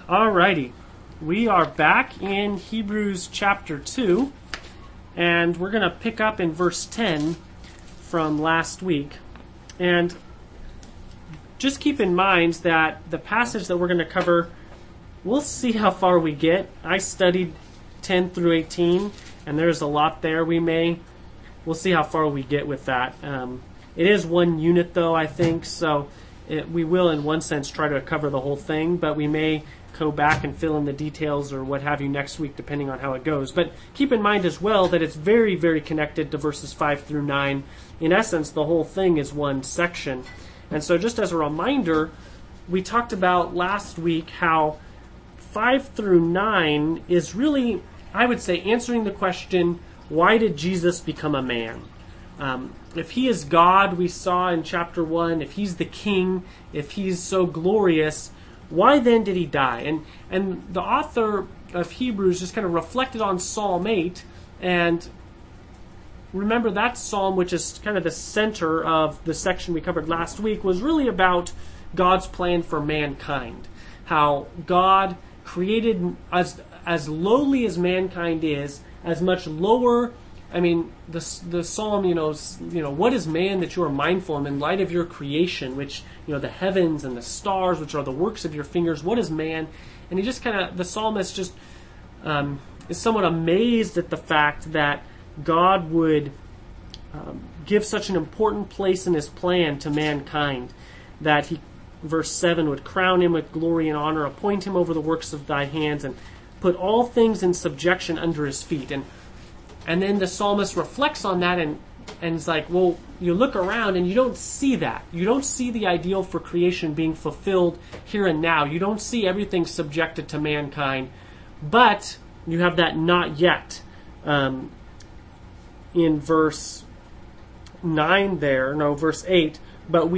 Alrighty, we are back in Hebrews chapter 2, and we're going to pick up in verse 10 from last week. And just keep in mind that the passage that we're going to cover, we'll see how far we get. I studied 10 through 18, and there's a lot there. We'll see how far we get with that. It is one unit, though, I think, so we will, in one sense, try to cover the whole thing, but we may go back and fill in the details or what have you next week, depending on how it goes. But keep in mind as well that it's very, very connected to verses 5 through 9. In essence, the whole thing is one section. And so just as a reminder, we talked about last week how 5 through 9 is really, I would say, answering the question, why did Jesus become a man? If he is God, we saw in chapter 1, if he's the king, if he's so glorious, why then did he die? And the author of Hebrews just kind of reflected on Psalm 8, and remember that psalm, which is kind of the center of the section we covered last week, was really about God's plan for mankind. How God created, as lowly as mankind is, as much lower. I mean, the psalm, what is man that you are mindful of in light of your creation, which, the heavens and the stars, which are the works of your fingers, what is man? And he just the psalmist just is somewhat amazed at the fact that God would give such an important place in his plan to mankind, that he, verse 7, would crown him with glory and honor, appoint him over the works of thy hands, and put all things in subjection under his feet. And then the psalmist reflects on that and is like, well, you look around and you don't see that. You don't see the ideal for creation being fulfilled here and now. You don't see everything subjected to mankind. But you have that not yet. In verse 9 verse 8, but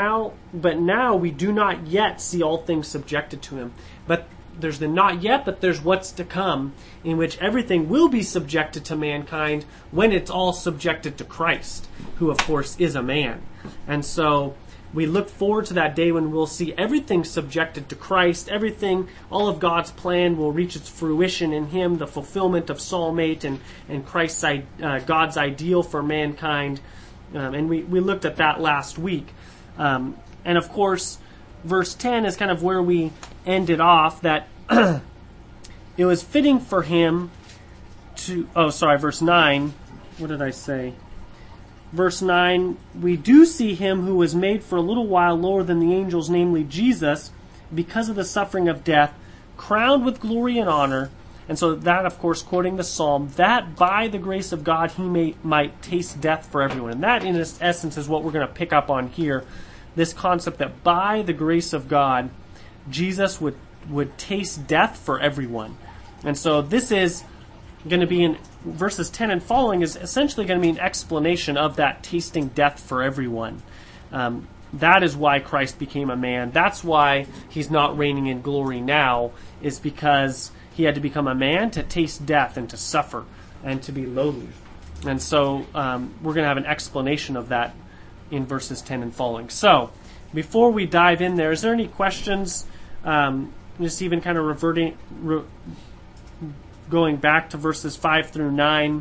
now we do not yet see all things subjected to him. But there's the not yet, but there's what's to come, in which everything will be subjected to mankind when it's all subjected to Christ, who of course is a man. And so we look forward to that day when we'll see everything subjected to Christ, all of God's plan will reach its fruition in him, the fulfillment of Psalm 8 and Christ's, God's ideal for mankind. And we looked at that last week. And of course, verse 10 is kind of where we ended off, that it was fitting for him to... verse 9. What did I say? Verse 9, we do see him who was made for a little while lower than the angels, namely Jesus, because of the suffering of death, crowned with glory and honor. And so that, of course, quoting the psalm, that by the grace of God he might taste death for everyone. And that, in essence, is what we're going to pick up on here. This concept that by the grace of God, Jesus would taste death for everyone. And so this is going to be in verses 10 and following, is essentially going to be an explanation of that tasting death for everyone. That is why Christ became a man. That's why he's not reigning in glory now, is because he had to become a man to taste death and to suffer and to be lowly. And so we're going to have an explanation of that in verses 10 and following. So, before we dive in there, is there any questions? Just even kind of going back to verses 5 through 9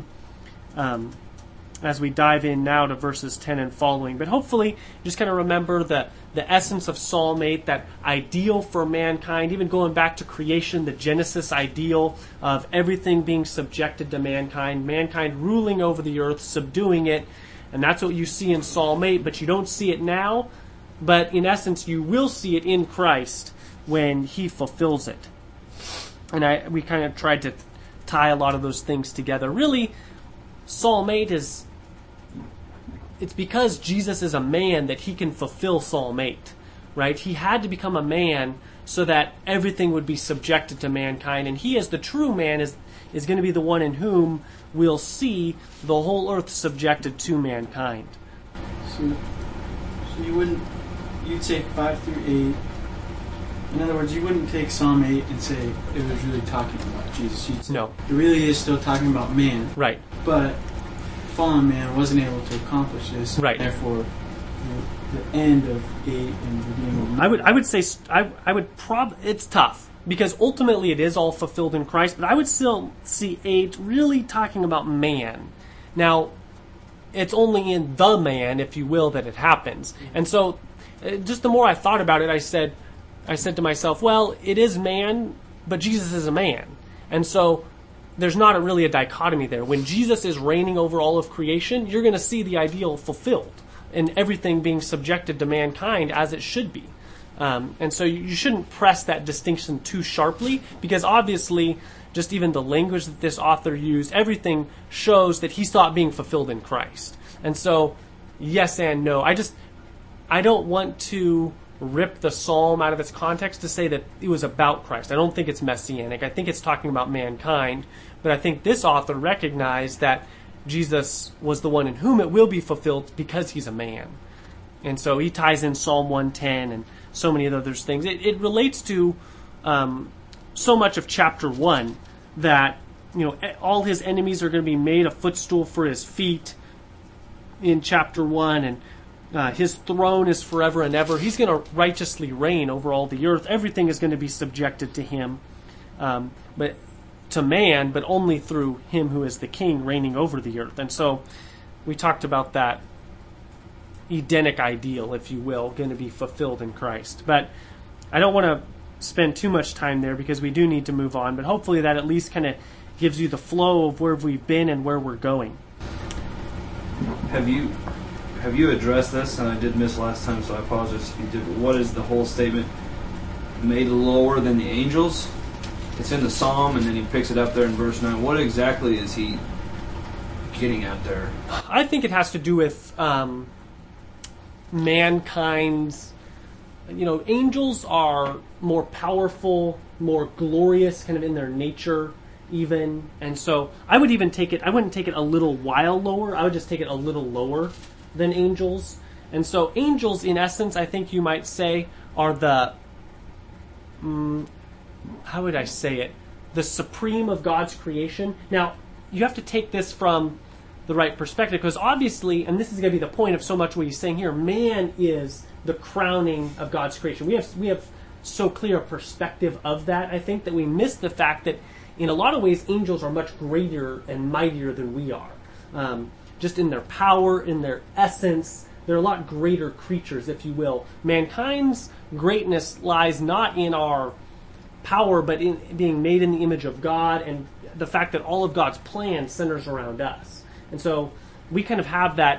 as we dive in now to verses 10 and following. But hopefully, just kind of remember the essence of Psalm 8, that ideal for mankind, even going back to creation, the Genesis ideal of everything being subjected to mankind ruling over the earth, subduing it. And that's what you see in Psalm 8, but you don't see it now. But in essence, you will see it in Christ when he fulfills it. And we kind of tried to tie a lot of those things together. Really, Psalm 8 it's because Jesus is a man that he can fulfill Psalm 8, right? He had to become a man so that everything would be subjected to mankind. And he, as the true man, is going to be the one in whom we'll see the whole earth subjected to mankind. So you'd say 5 through 8. In other words, you wouldn't take Psalm 8 and say it was really talking about Jesus. You'd say no. It really is still talking about man. Right. But fallen man wasn't able to accomplish this. Right. Therefore, the end of 8 and the beginning of 9. I would say it's tough. because ultimately it is all fulfilled in Christ, but I would still see 8 really talking about man. Now, it's only in the man, if you will, that it happens. And so, just the more I thought about it, I said to myself, well, it is man, but Jesus is a man. And so, there's not really a dichotomy there. When Jesus is reigning over all of creation, you're going to see the ideal fulfilled and everything being subjected to mankind as it should be. And so you shouldn't press that distinction too sharply, because obviously just even the language that this author used, everything shows that he saw it being fulfilled in Christ. And so, yes and no. I don't want to rip the psalm out of its context to say that it was about Christ. I don't think it's messianic. I think it's talking about mankind. But I think this author recognized that Jesus was the one in whom it will be fulfilled because he's a man. And so he ties in Psalm 110 and so many of those things. It relates to so much of chapter 1 that, all his enemies are going to be made a footstool for his feet in chapter 1, and his throne is forever and ever. He's going to righteously reign over all the earth. Everything is going to be subjected to him, but to man, but only through him who is the king reigning over the earth. And so we talked about that Edenic ideal, if you will, going to be fulfilled in Christ. But I don't want to spend too much time there because we do need to move on. But hopefully that at least kind of gives you the flow of where we've been and where we're going. Have you addressed this? And I did miss last time, so I apologize if you did. What is the whole statement? Made lower than the angels? It's in the Psalm, and then he picks it up there in verse 9. What exactly is he getting at there? I think it has to do with mankind's, angels are more powerful, more glorious kind of in their nature even. And so I wouldn't take it a little while lower. I would just take it a little lower than angels. And so angels, in essence, I think you might say, are the, how would I say it? The supreme of God's creation. Now, you have to take this from the right perspective, because obviously, and this is going to be the point of so much what he's saying here, man is the crowning of God's creation. We have so clear a perspective of that, I think, that we miss the fact that in a lot of ways angels are much greater and mightier than we are. Just in their power, in their essence, they're a lot greater creatures, if you will. Mankind's greatness lies not in our power, but in being made in the image of God, and the fact that all of God's plan centers around us. And so we kind of have that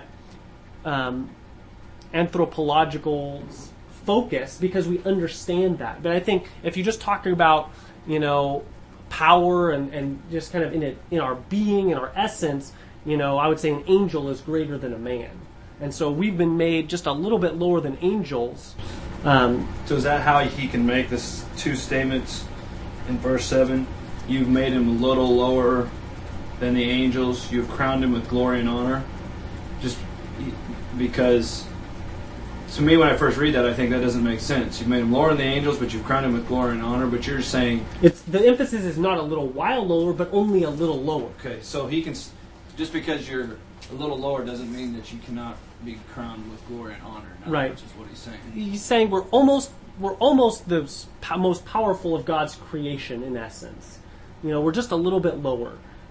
anthropological focus because we understand that. But I think if you're just talking about, power and just kind of in our being, in our essence, I would say an angel is greater than a man. And so we've been made just a little bit lower than angels. So is that how he can make this two statements in verse 7? You've made him a little lower than the angels. You've crowned him with glory and honor. Just because, to me, when I first read that, I think that doesn't make sense. You've made him lower than the angels, but you've crowned him with glory and honor. But you're saying the emphasis is not a little while lower, but only a little lower. Okay, so he can, just because you're a little lower doesn't mean that you cannot be crowned with glory and honor. Right. Which is what he's saying. He's saying we're almost the most powerful of God's creation in essence. We're just a little bit lower.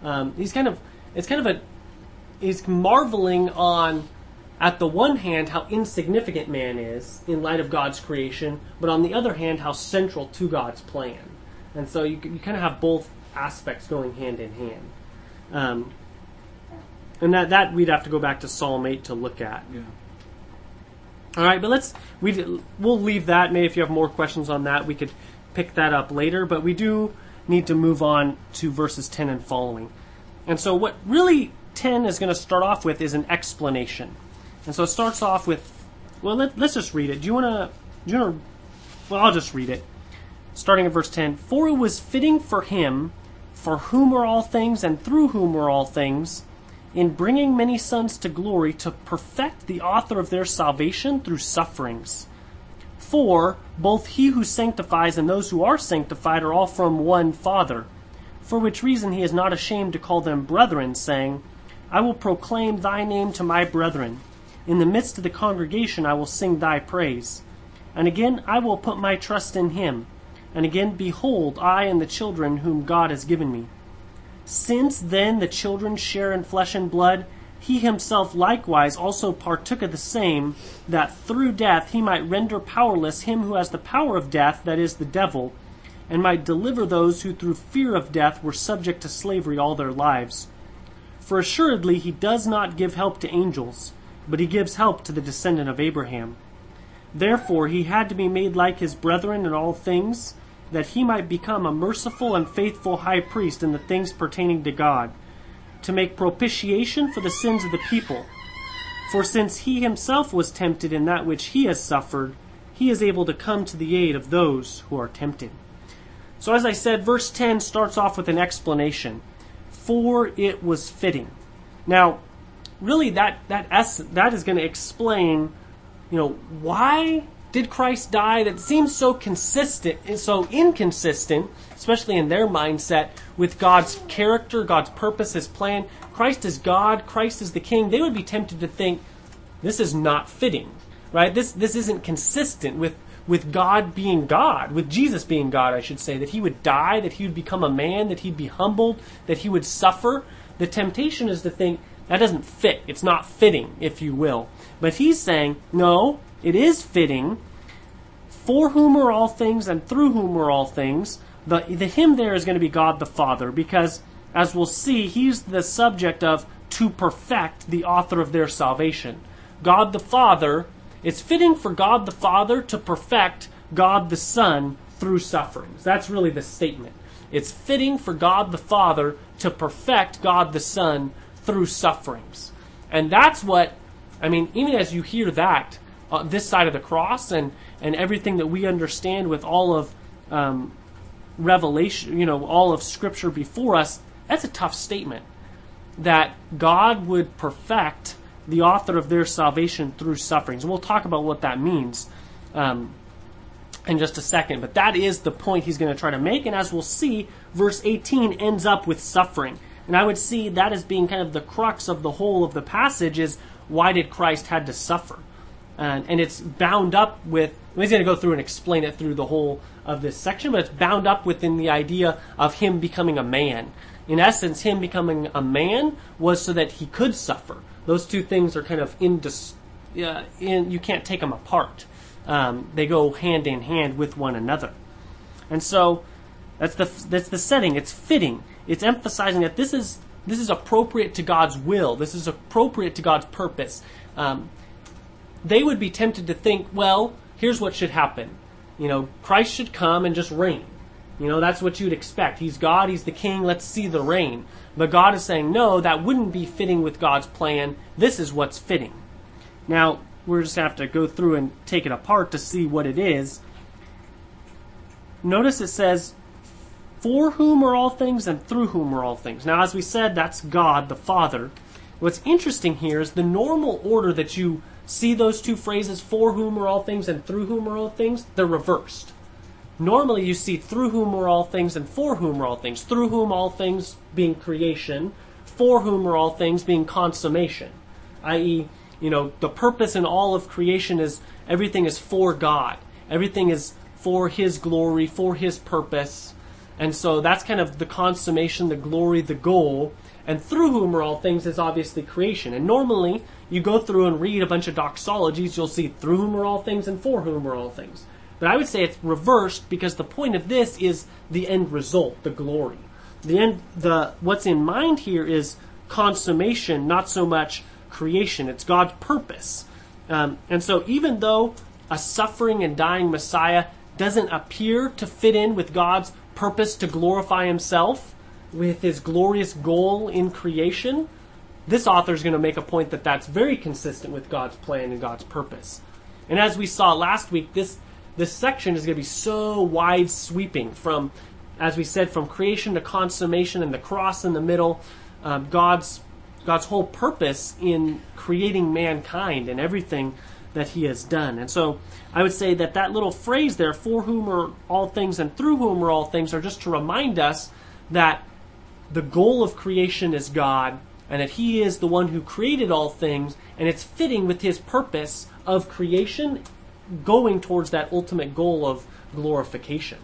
He's marveling on, at the one hand, how insignificant man is in light of God's creation, but on the other hand, how central to God's plan. And so you kind of have both aspects going hand in hand. And that we'd have to go back to Psalm 8 to look at. Yeah. All right, but we'll leave that. Maybe if you have more questions on that, we could pick that up later. But we do need to move on to verses 10 and following. And so what really 10 is going to start off with is an explanation. And so it starts off with, let's just read it. Do you want to? Well, I'll just read it. Starting at verse 10. For it was fitting for him, for whom are all things and through whom are all things, in bringing many sons to glory, to perfect the author of their salvation through sufferings. For both he who sanctifies and those who are sanctified are all from one Father, for which reason he is not ashamed to call them brethren, saying, I will proclaim thy name to my brethren. In the midst of the congregation I will sing thy praise. And again I will put my trust in him. And again, behold, I and the children whom God has given me. Since then the children share in flesh and blood, he himself likewise also partook of the same, that through death he might render powerless him who has the power of death, that is, the devil, and might deliver those who through fear of death were subject to slavery all their lives. For assuredly he does not give help to angels, but he gives help to the descendant of Abraham. Therefore he had to be made like his brethren in all things, that he might become a merciful and faithful high priest in the things pertaining to God, to make propitiation for the sins of the people. For since he himself was tempted in that which he has suffered, he is able to come to the aid of those who are tempted. So as I said, verse 10 starts off with an explanation. For it was fitting. Now, really that is going to explain, why did Christ die? That seems so consistent and so inconsistent, especially in their mindset, with God's character, God's purpose, His plan. Christ is God, Christ is the King. They would be tempted to think, this is not fitting, right? This isn't consistent with God being God, with Jesus being God, I should say, that He would die, that He would become a man, that He'd be humbled, that He would suffer. The temptation is to think, that doesn't fit. It's not fitting, if you will. But He's saying, no, it is fitting, for whom are all things and through whom are all things. The him there is going to be God the Father, because, as we'll see, He's the subject of to perfect the author of their salvation. God the Father, it's fitting for God the Father to perfect God the Son through sufferings. That's really the statement. It's fitting for God the Father to perfect God the Son through sufferings. And that's what, even as you hear that, this side of the cross and everything that we understand with all of Revelation, all of Scripture before us, that's a tough statement. That God would perfect the author of their salvation through sufferings. And we'll talk about what that means in just a second. But that is the point He's going to try to make. And as we'll see, verse 18 ends up with suffering. And I would see that as being kind of the crux of the whole of the passage is, why did Christ had to suffer? And it's bound up with, he's going to go through and explain it through the whole of this section, but it's bound up within the idea of Him becoming a man. In essence, Him becoming a man was so that He could suffer. Those two things are kind of you can't take them apart. They go hand in hand with one another. And so that's the setting. It's fitting. It's emphasizing that this is appropriate to God's will. This is appropriate to God's purpose. They would be tempted to think, well, here's what should happen. Christ should come and just reign. That's what you'd expect. He's God, He's the King, let's see the reign. But God is saying, no, that wouldn't be fitting with God's plan. This is what's fitting. Now, we're just going to have to go through and take it apart to see what it is. Notice it says, for whom are all things and through whom are all things. Now, as we said, that's God the Father. What's interesting here is the normal order that you see those two phrases, for whom are all things and through whom are all things, they're reversed. Normally you see through whom are all things and for whom are all things. Through whom all things being creation, for whom are all things being consummation. I.e., the purpose in all of creation is everything is for God. Everything is for His glory, for His purpose. And so that's kind of the consummation, the glory, the goal. And through whom are all things is obviously creation. And normally you go through and read a bunch of doxologies, you'll see through whom are all things and for whom are all things. But I would say it's reversed because the point of this is the end result, the glory. What's in mind here is consummation, not so much creation. It's God's purpose. And so even though a suffering and dying Messiah doesn't appear to fit in with God's purpose to glorify Himself, with His glorious goal in creation, this author is going to make a point that that's very consistent with God's plan and God's purpose. And as we saw last week, this section is going to be so wide sweeping from, as we said, from creation to consummation and the cross in the middle, God's whole purpose in creating mankind and everything that He has done. And so I would say that little phrase there, for whom are all things and through whom are all things, are just to remind us that the goal of creation is God, and that He is the one who created all things, and it's fitting with His purpose of creation going towards that ultimate goal of glorification.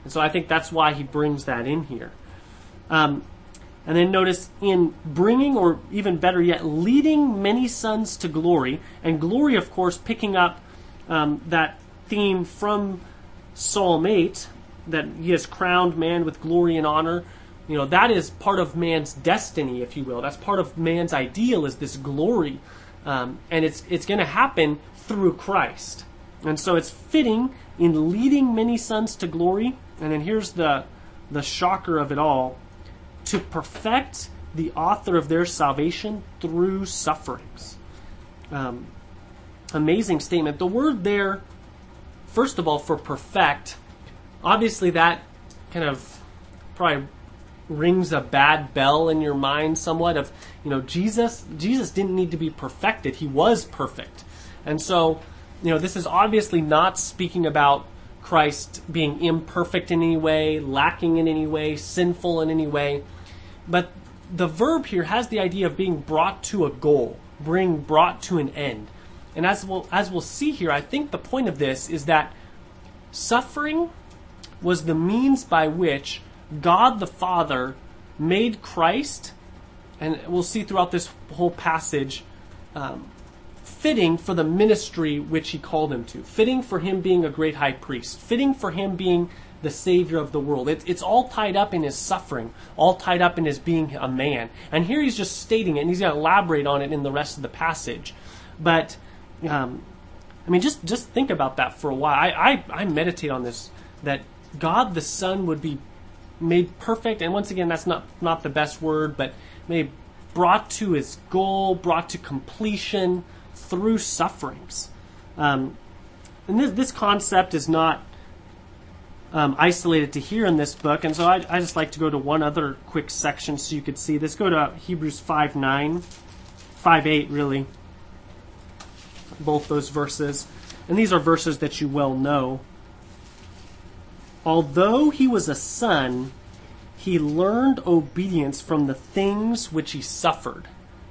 And so I think that's why he brings that in here. And then notice in bringing, or even better yet, leading many sons to glory, and glory, of course, picking up that theme from Psalm 8, that he has crowned man with glory and honor. You know, that is part of man's destiny, if you will. That's part of man's ideal, is this glory. And it's going to happen through Christ. And so it's fitting in leading many sons to glory. And then here's the shocker of it all: to perfect the author of their salvation through sufferings. Amazing statement. The word there, first of all, for perfect, obviously that kind of probably rings a bad bell in your mind somewhat of, Jesus didn't need to be perfected. He was perfect. And so, this is obviously not speaking about Christ being imperfect in any way, lacking in any way, sinful in any way. But the verb here has the idea of being brought to a goal, brought to an end. And as we'll see here, I think the point of this is that suffering was the means by which God the Father made Christ, and we'll see throughout this whole passage, fitting for the ministry which he called him to, fitting for him being a great high priest, fitting for him being the Savior of the world. It's all tied up in his suffering, all tied up in his being a man. And here he's just stating it, and he's going to elaborate on it in the rest of the passage. But, just think about that for a while. I meditate on this, that God the Son would be made perfect, and once again, that's not the best word, but made brought to his goal, brought to completion through sufferings. And this concept is not isolated to here in this book, and so I just like to go to one other quick section so you could see this. Go to Hebrews 5:8 really, both those verses, and these are verses that you well know. Although he was a son, he learned obedience from the things which he suffered.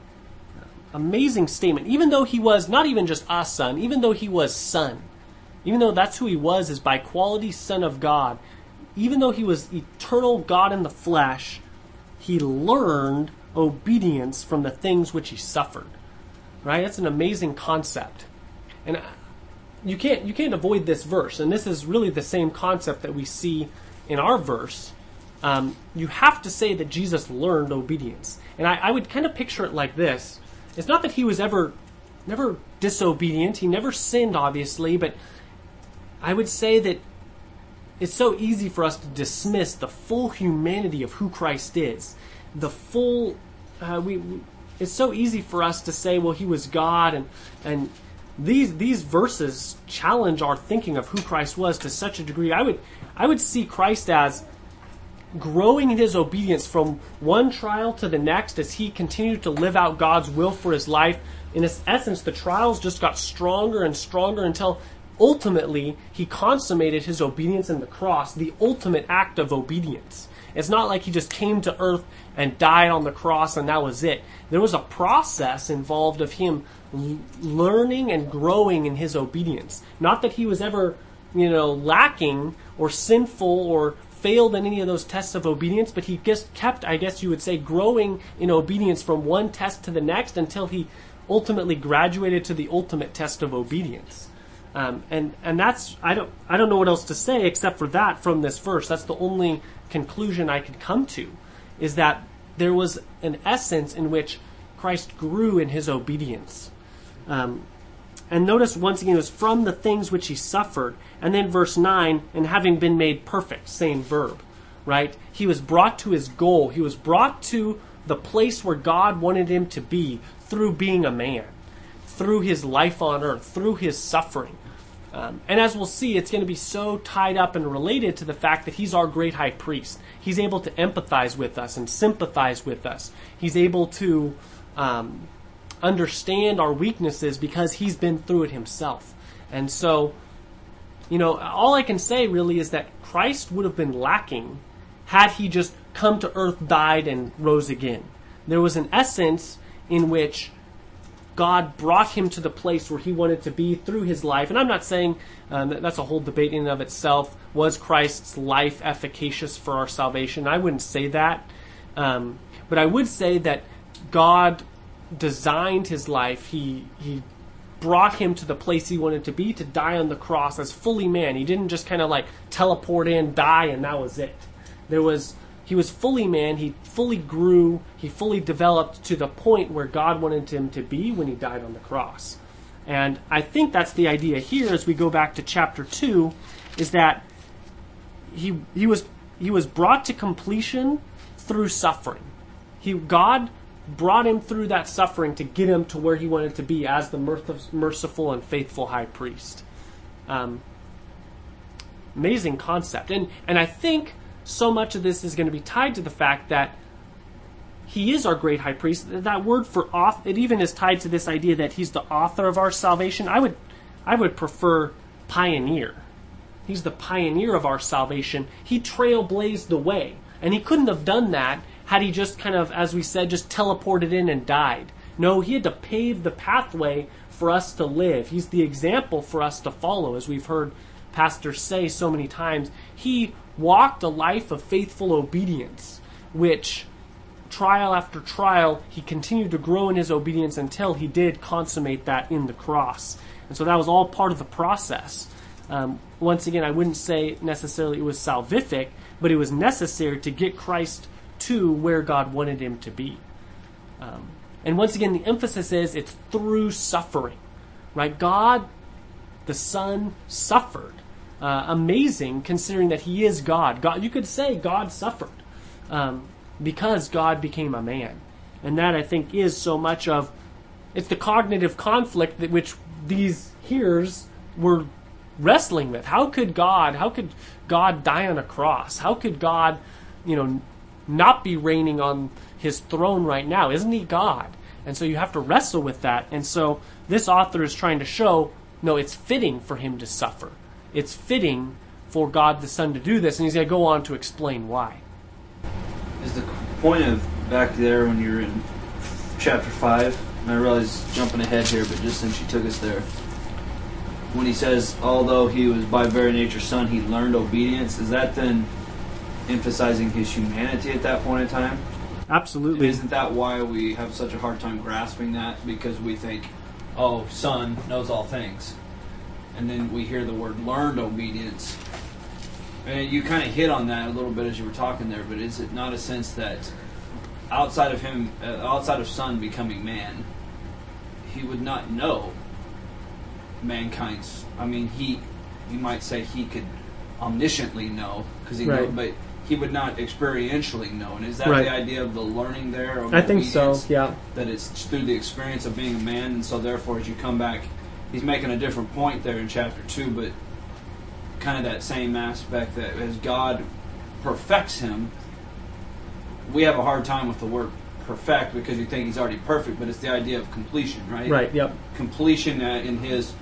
Amazing statement. Even though he was not even just a son, even though he was son, even though that's who he was, is by quality Son of God, even though he was eternal God in the flesh, he learned obedience from the things which he suffered. Right? That's an amazing concept. And you can't avoid this verse, and this is really the same concept that we see in our verse. You have to say that Jesus learned obedience. And I would kind of picture it like this. It's not that he was never disobedient. He never sinned, obviously, but I would say that it's so easy for us to dismiss the full humanity of who Christ is. The full, it's so easy for us to say, well, he was God, and these verses challenge our thinking of who Christ was to such a degree. I would see Christ as growing in his obedience from one trial to the next as he continued to live out God's will for his life. In essence, the trials just got stronger and stronger until ultimately he consummated his obedience in the cross, the ultimate act of obedience. It's not like he just came to earth and died on the cross and that was it. There was a process involved of him learning and growing in his obedience. Not that he was ever, lacking or sinful or failed in any of those tests of obedience, but he just kept, I guess you would say, growing in obedience from one test to the next until he ultimately graduated to the ultimate test of obedience. And that's, I don't know what else to say except for that from this verse. That's the only conclusion I could come to, is that there was an essence in which Christ grew in his obedience. And notice once again, it was from the things which he suffered. And then verse 9, and having been made perfect, same verb, right? He was brought to his goal. He was brought to the place where God wanted him to be through being a man, through his life on earth, through his suffering. And as we'll see, it's going to be so tied up and related to the fact that he's our great high priest. He's able to empathize with us and sympathize with us. He's able to understand our weaknesses because he's been through it himself. And so, all I can say really is that Christ would have been lacking had he just come to earth, died, and rose again. There was an essence in which God brought him to the place where he wanted to be through his life. And I'm not saying that's a whole debate in and of itself. Was Christ's life efficacious for our salvation? I wouldn't say that. But I would say that God designed his life. He brought him to the place he wanted to be, to die on the cross as fully man. He didn't just kind of like teleport in, die, and that was it. He was fully man. He fully grew. He fully developed to the point where God wanted him to be when he died on the cross. And I think that's the idea here as we go back to chapter 2, is that he was brought to completion through suffering. God brought him through that suffering to get him to where he wanted to be as the merciful and faithful high priest. Amazing concept. And I think so much of this is going to be tied to the fact that he is our great high priest. That word for author, it even is tied to this idea that he's the author of our salvation. I would prefer pioneer. He's the pioneer of our salvation. He trailblazed the way. And he couldn't have done that had he just kind of, as we said, just teleported in and died. No, he had to pave the pathway for us to live. He's the example for us to follow, as we've heard pastors say so many times. He walked a life of faithful obedience, which, trial after trial, he continued to grow in his obedience until he did consummate that in the cross. And so that was all part of the process. Once again, I wouldn't say necessarily it was salvific, but it was necessary to get Christ to where God wanted him to be. And once again, the emphasis is it's through suffering, right? God, the Son, suffered. Amazing, considering that he is God. You could say God suffered because God became a man. And that, I think, is so much of, it's the cognitive conflict that which these hearers were wrestling with. How could God die on a cross? How could God, not be reigning on his throne right now? Isn't he God? And so you have to wrestle with that. And so this author is trying to show, no, it's fitting for him to suffer. It's fitting for God the Son to do this, and he's going to go on to explain why. Is the point of back there when you're in chapter 5, and I realize jumping ahead here, but just since you took us there, when he says, although he was by very nature Son, he learned obedience, is that then emphasizing his humanity at that point in time? Absolutely. And isn't that why we have such a hard time grasping that? Because we think, oh, Son knows all things. And then we hear the word learned obedience. And you kind of hit on that a little bit as you were talking there, but is it not a sense that outside of Son becoming man, he would not know mankind's... I mean, you might say he could omnisciently know, because he right. knows, but he would not experientially know. And is that right. the idea of the learning there? Of I think so, yeah. That it's through the experience of being a man, and so therefore as you come back, he's making a different point there in chapter 2, but kind of that same aspect that as God perfects him, we have a hard time with the word perfect because you think he's already perfect, but it's the idea of completion, right? Right, yep. Completion in his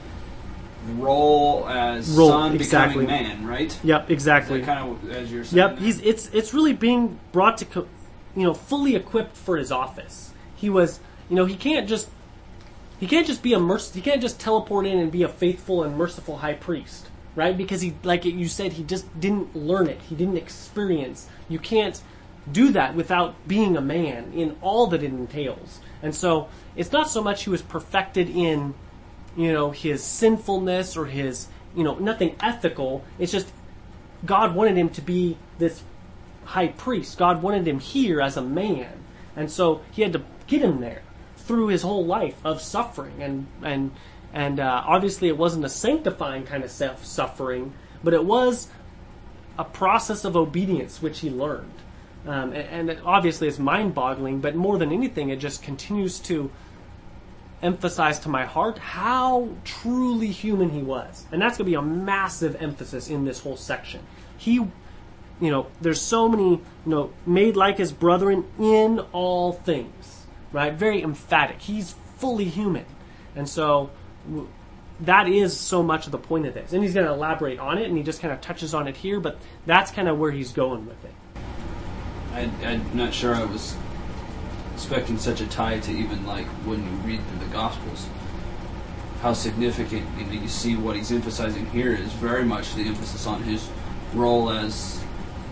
role as Son exactly. becoming man, right? Yep, exactly. Is that kind of as you're saying? Yep, it's really being brought to fully equipped for his office. He was, he can't just be he can't just teleport in and be a faithful and merciful high priest, right? Because he, like you said, he just didn't learn it. He didn't experience. You can't do that without being a man in all that it entails. And so it's not so much he was perfected in, his sinfulness or his, nothing ethical. It's just God wanted him to be this high priest. God wanted him here as a man. And so he had to get him there through his whole life of suffering. And obviously it wasn't a sanctifying kind of suffering, but it was a process of obedience which he learned. And obviously it's mind-boggling, but more than anything, it just continues to emphasize to my heart how truly human he was. And that's going to be a massive emphasis in this whole section. He, there's so many, made like his brethren in all things, right? Very emphatic. He's fully human. And so that is so much of the point of this. And he's going to elaborate on it, and he just kind of touches on it here, but that's kind of where he's going with it. I'm not sure I was expecting such a tie to even like when you read through the Gospels. How significant, you see what he's emphasizing here is very much the emphasis on his role as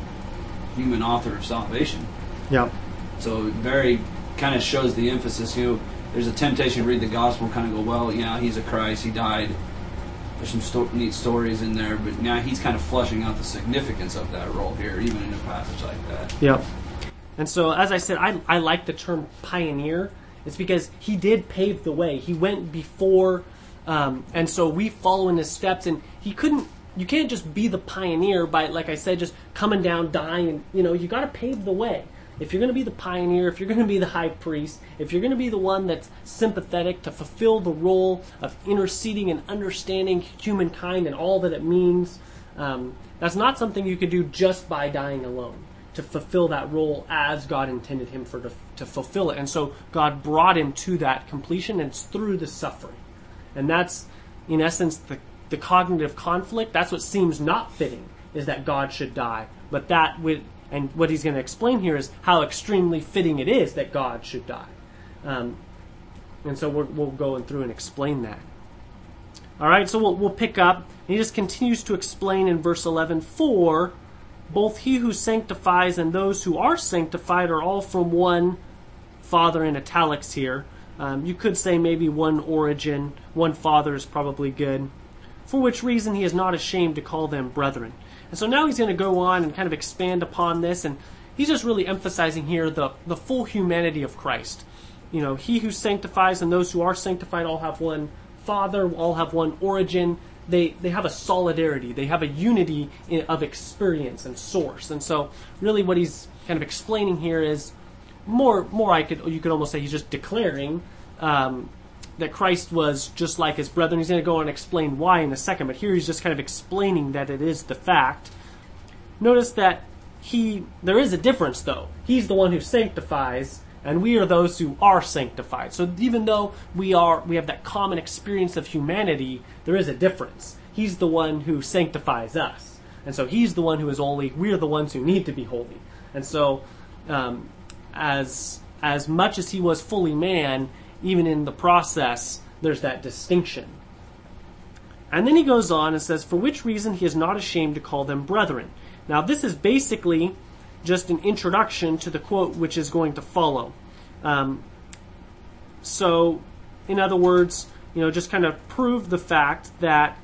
human author of salvation. Yeah. So it very kind of shows the emphasis. There's a temptation to read the Gospel and kind of go, well, yeah, he's a Christ, he died. There's some neat stories in there, but now he's kind of fleshing out the significance of that role here, even in a passage like that. Yeah. And so, as I said, I like the term pioneer. It's because he did pave the way. He went before, and so we follow in his steps. And you can't just be the pioneer by, like I said, just coming down, dying. And, you got to pave the way. If you're going to be the pioneer, if you're going to be the high priest, if you're going to be the one that's sympathetic to fulfill the role of interceding and understanding humankind and all that it means, that's not something you could do just by dying alone to fulfill that role as God intended him to fulfill it. And so God brought him to that completion, and it's through the suffering. And that's, in essence, the cognitive conflict. That's what seems not fitting, is that God should die. But and what he's going to explain here is how extremely fitting it is that God should die. And so we'll go through and explain that. All right, so we'll pick up. He just continues to explain in verse 11, "For both he who sanctifies and those who are sanctified are all from one Father," in italics here. You could say maybe one origin. One Father is probably good. "For which reason he is not ashamed to call them brethren." And so now he's going to go on and kind of expand upon this, and he's just really emphasizing here the full humanity of Christ. He who sanctifies and those who are sanctified all have one Father, all have one origin. They have a solidarity. They have a unity of experience and source. And so really what he's kind of explaining here is more you could almost say he's just declaring that Christ was just like his brethren. He's going to go on and explain why in a second, but here he's just kind of explaining that it is the fact. Notice that there is a difference, though. He's the one who sanctifies, and we are those who are sanctified. So even though we have that common experience of humanity, there is a difference. He's the one who sanctifies us, and so he's the one who is holy. We are the ones who need to be holy. And so, as much as he was fully man, even in the process, there's that distinction. And then he goes on and says, "For which reason he is not ashamed to call them brethren." Now, this is basically just an introduction to the quote which is going to follow. So, in other words, just kind of prove the fact that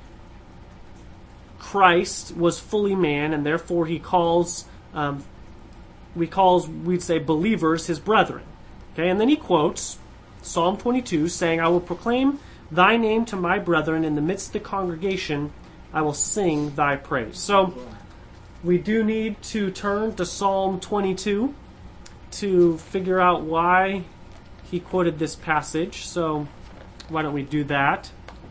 Christ was fully man, and therefore he calls, we'd say, believers his brethren. Okay, and then he quotes Psalm 22, saying, "I will proclaim thy name to my brethren in the midst of the congregation. I will sing thy praise." So we do need to turn to Psalm 22 to figure out why he quoted this passage. So why don't we do that?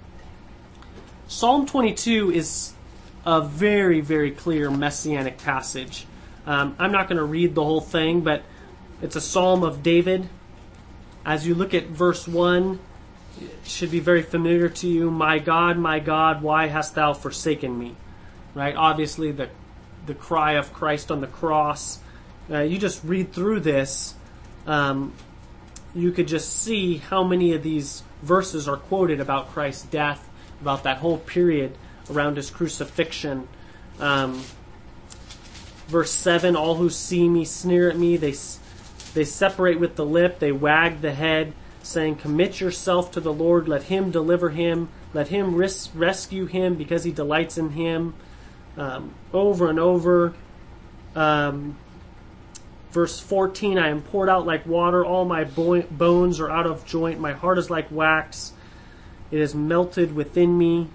Psalm 22 is a very, very clear messianic passage. I'm not going to read the whole thing, but it's a psalm of David. As you look at verse 1, it should be very familiar to you. My God, why hast thou forsaken me?" Right? Obviously, the cry of Christ on the cross. You just read through this, you could just see how many of these verses are quoted about Christ's death, about that whole period around his crucifixion. Verse 7, "All who see me sneer at me. They separate with the lip, they wag the head, saying, Commit yourself to the Lord, let him deliver him, let him rescue him, because he delights in him." Over and over. Verse 14, "I am poured out like water, all my bones are out of joint, my heart is like wax, it is melted within me."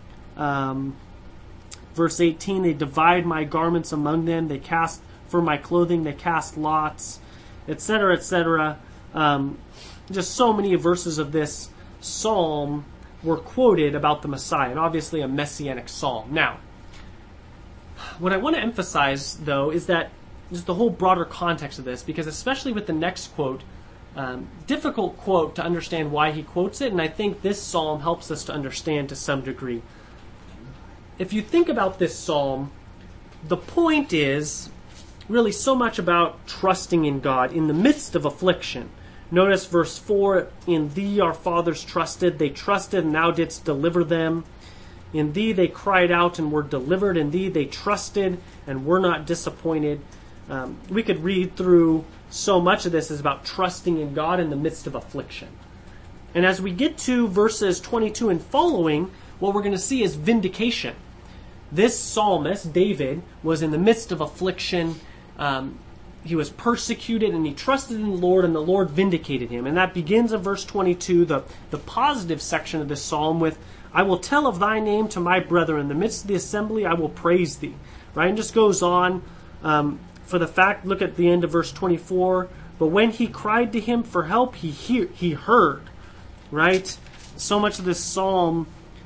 Verse 18, "They divide my garments among them, they cast for my clothing, they cast lots," etc., etc. Just so many verses of this psalm were quoted about the Messiah, and obviously a messianic psalm. Now, what I want to emphasize, though, is that just the whole broader context of this, because especially with the next quote, difficult quote to understand why he quotes it, and I think this psalm helps us to understand to some degree. If you think about this psalm, the point is really so much about trusting in God in the midst of affliction, Notice verse 4, in thee our fathers trusted. They trusted and thou didst deliver them. In thee they cried out and were delivered. In thee they trusted and were not disappointed. We could read through so much of this is about trusting in God in the midst of affliction. And as we get to verses 22 and following, what we're going to see is vindication. This psalmist, David, was in the midst of affliction. He was persecuted and he trusted in the Lord, and the Lord vindicated him. And that begins in verse 22, the positive section of this psalm, with, I will tell of thy name to my brethren. In the midst of the assembly, I will praise thee. Right? And just goes on for the fact, look at the end of verse 24. But when he cried to him for help, he heard. Right? So much of this psalm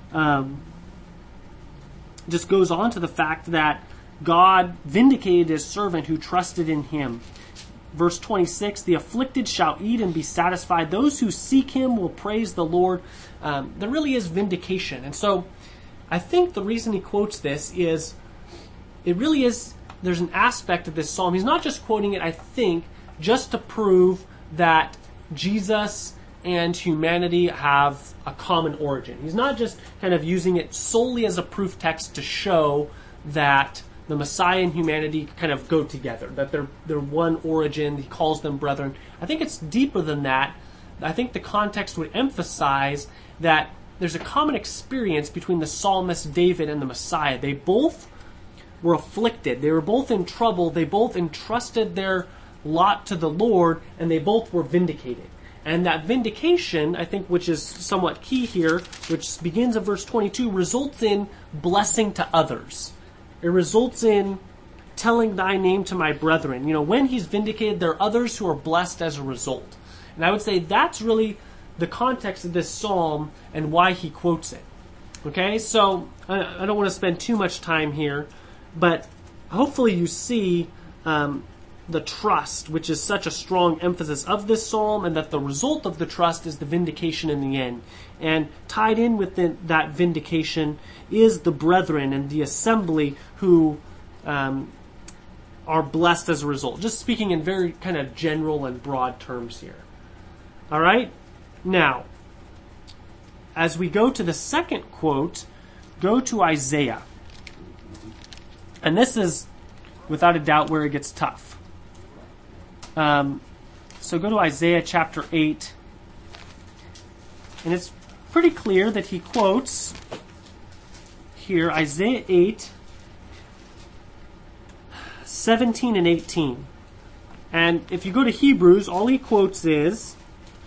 just goes on to the fact that God vindicated his servant who trusted in him. Verse 26, the afflicted shall eat and be satisfied. Those who seek him will praise the Lord. There really is vindication. And so I think the reason he quotes this is, there's an aspect of this psalm. He's not just quoting it, I think, just to prove that Jesus and humanity have a common origin. He's not just kind of using it solely as a proof text to show that the Messiah and humanity kind of go together, that they're one origin. He calls them brethren. I think it's deeper than that. I think the context would emphasize that there's a common experience between the psalmist David and the Messiah. They both were afflicted. They were both in trouble. They both entrusted their lot to the Lord, and they both were vindicated. And that vindication, I think, which is somewhat key here, which begins in verse 22, results in blessing to others. It results in telling thy name to my brethren. When he's vindicated, there are others who are blessed as a result. And I would say that's really the context of this psalm and why he quotes it. Okay, so I don't want to spend too much time here, but hopefully you see the trust, which is such a strong emphasis of this psalm, and that the result of the trust is the vindication in the end. And tied in with that vindication is the brethren and the assembly who are blessed as a result. Just speaking in very kind of general and broad terms here. All right? Now, as we go to the second quote, go to Isaiah. And this is, without a doubt, where it gets tough. So go to Isaiah chapter 8. And it's pretty clear that he quotes here Isaiah 8, 17 and 18. And if you go to Hebrews, all he quotes is,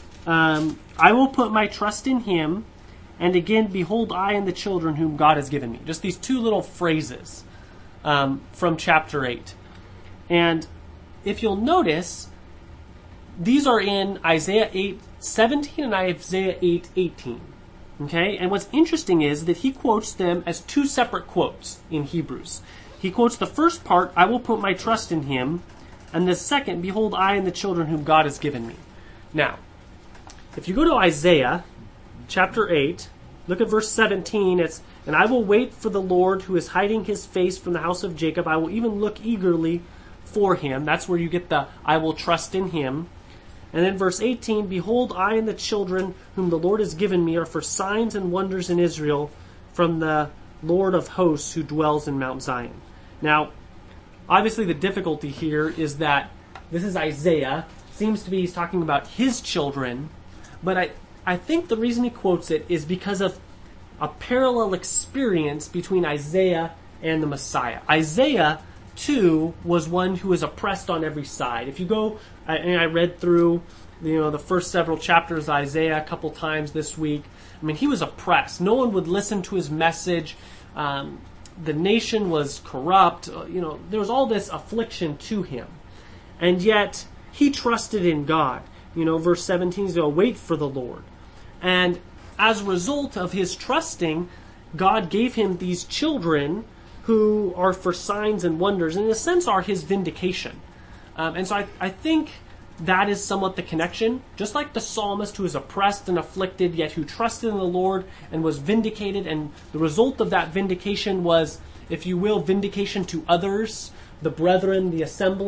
I will put my trust in him, and again, behold, I and the children whom God has given me. Just these two little phrases from chapter 8. And if you'll notice, these are in Isaiah 8:17 and Isaiah 8:18. Okay? And what's interesting is that he quotes them as two separate quotes in Hebrews. He quotes the first part, I will put my trust in him, and the second, behold, I and the children whom God has given me. Now, if you go to Isaiah chapter 8, look at verse 17, it's, and I will wait for the Lord who is hiding his face from the house of Jacob. I will even look eagerly for him. That's where you get the I will trust in him. And then verse 18, behold, I and the children whom the Lord has given me are for signs and wonders in Israel from the Lord of hosts who dwells in Mount Zion. Now, obviously the difficulty here is that this is Isaiah. Seems to be he's talking about his children. But I think the reason he quotes it is because of a parallel experience between Isaiah and the Messiah. Isaiah, too, was one who was oppressed on every side. If you go, I read through the first several chapters of Isaiah a couple times this week. I mean, he was oppressed. No one would listen to his message. The nation was corrupt. There was all this affliction to him. And yet, he trusted in God. Verse 17 is going to wait for the Lord. And as a result of his trusting, God gave him these children who are for signs and wonders, and in a sense are his vindication. And so I think that is somewhat the connection. Just like the psalmist who is oppressed and afflicted, yet who trusted in the Lord and was vindicated, and the result of that vindication was, if you will, vindication to others, the brethren, the assembly.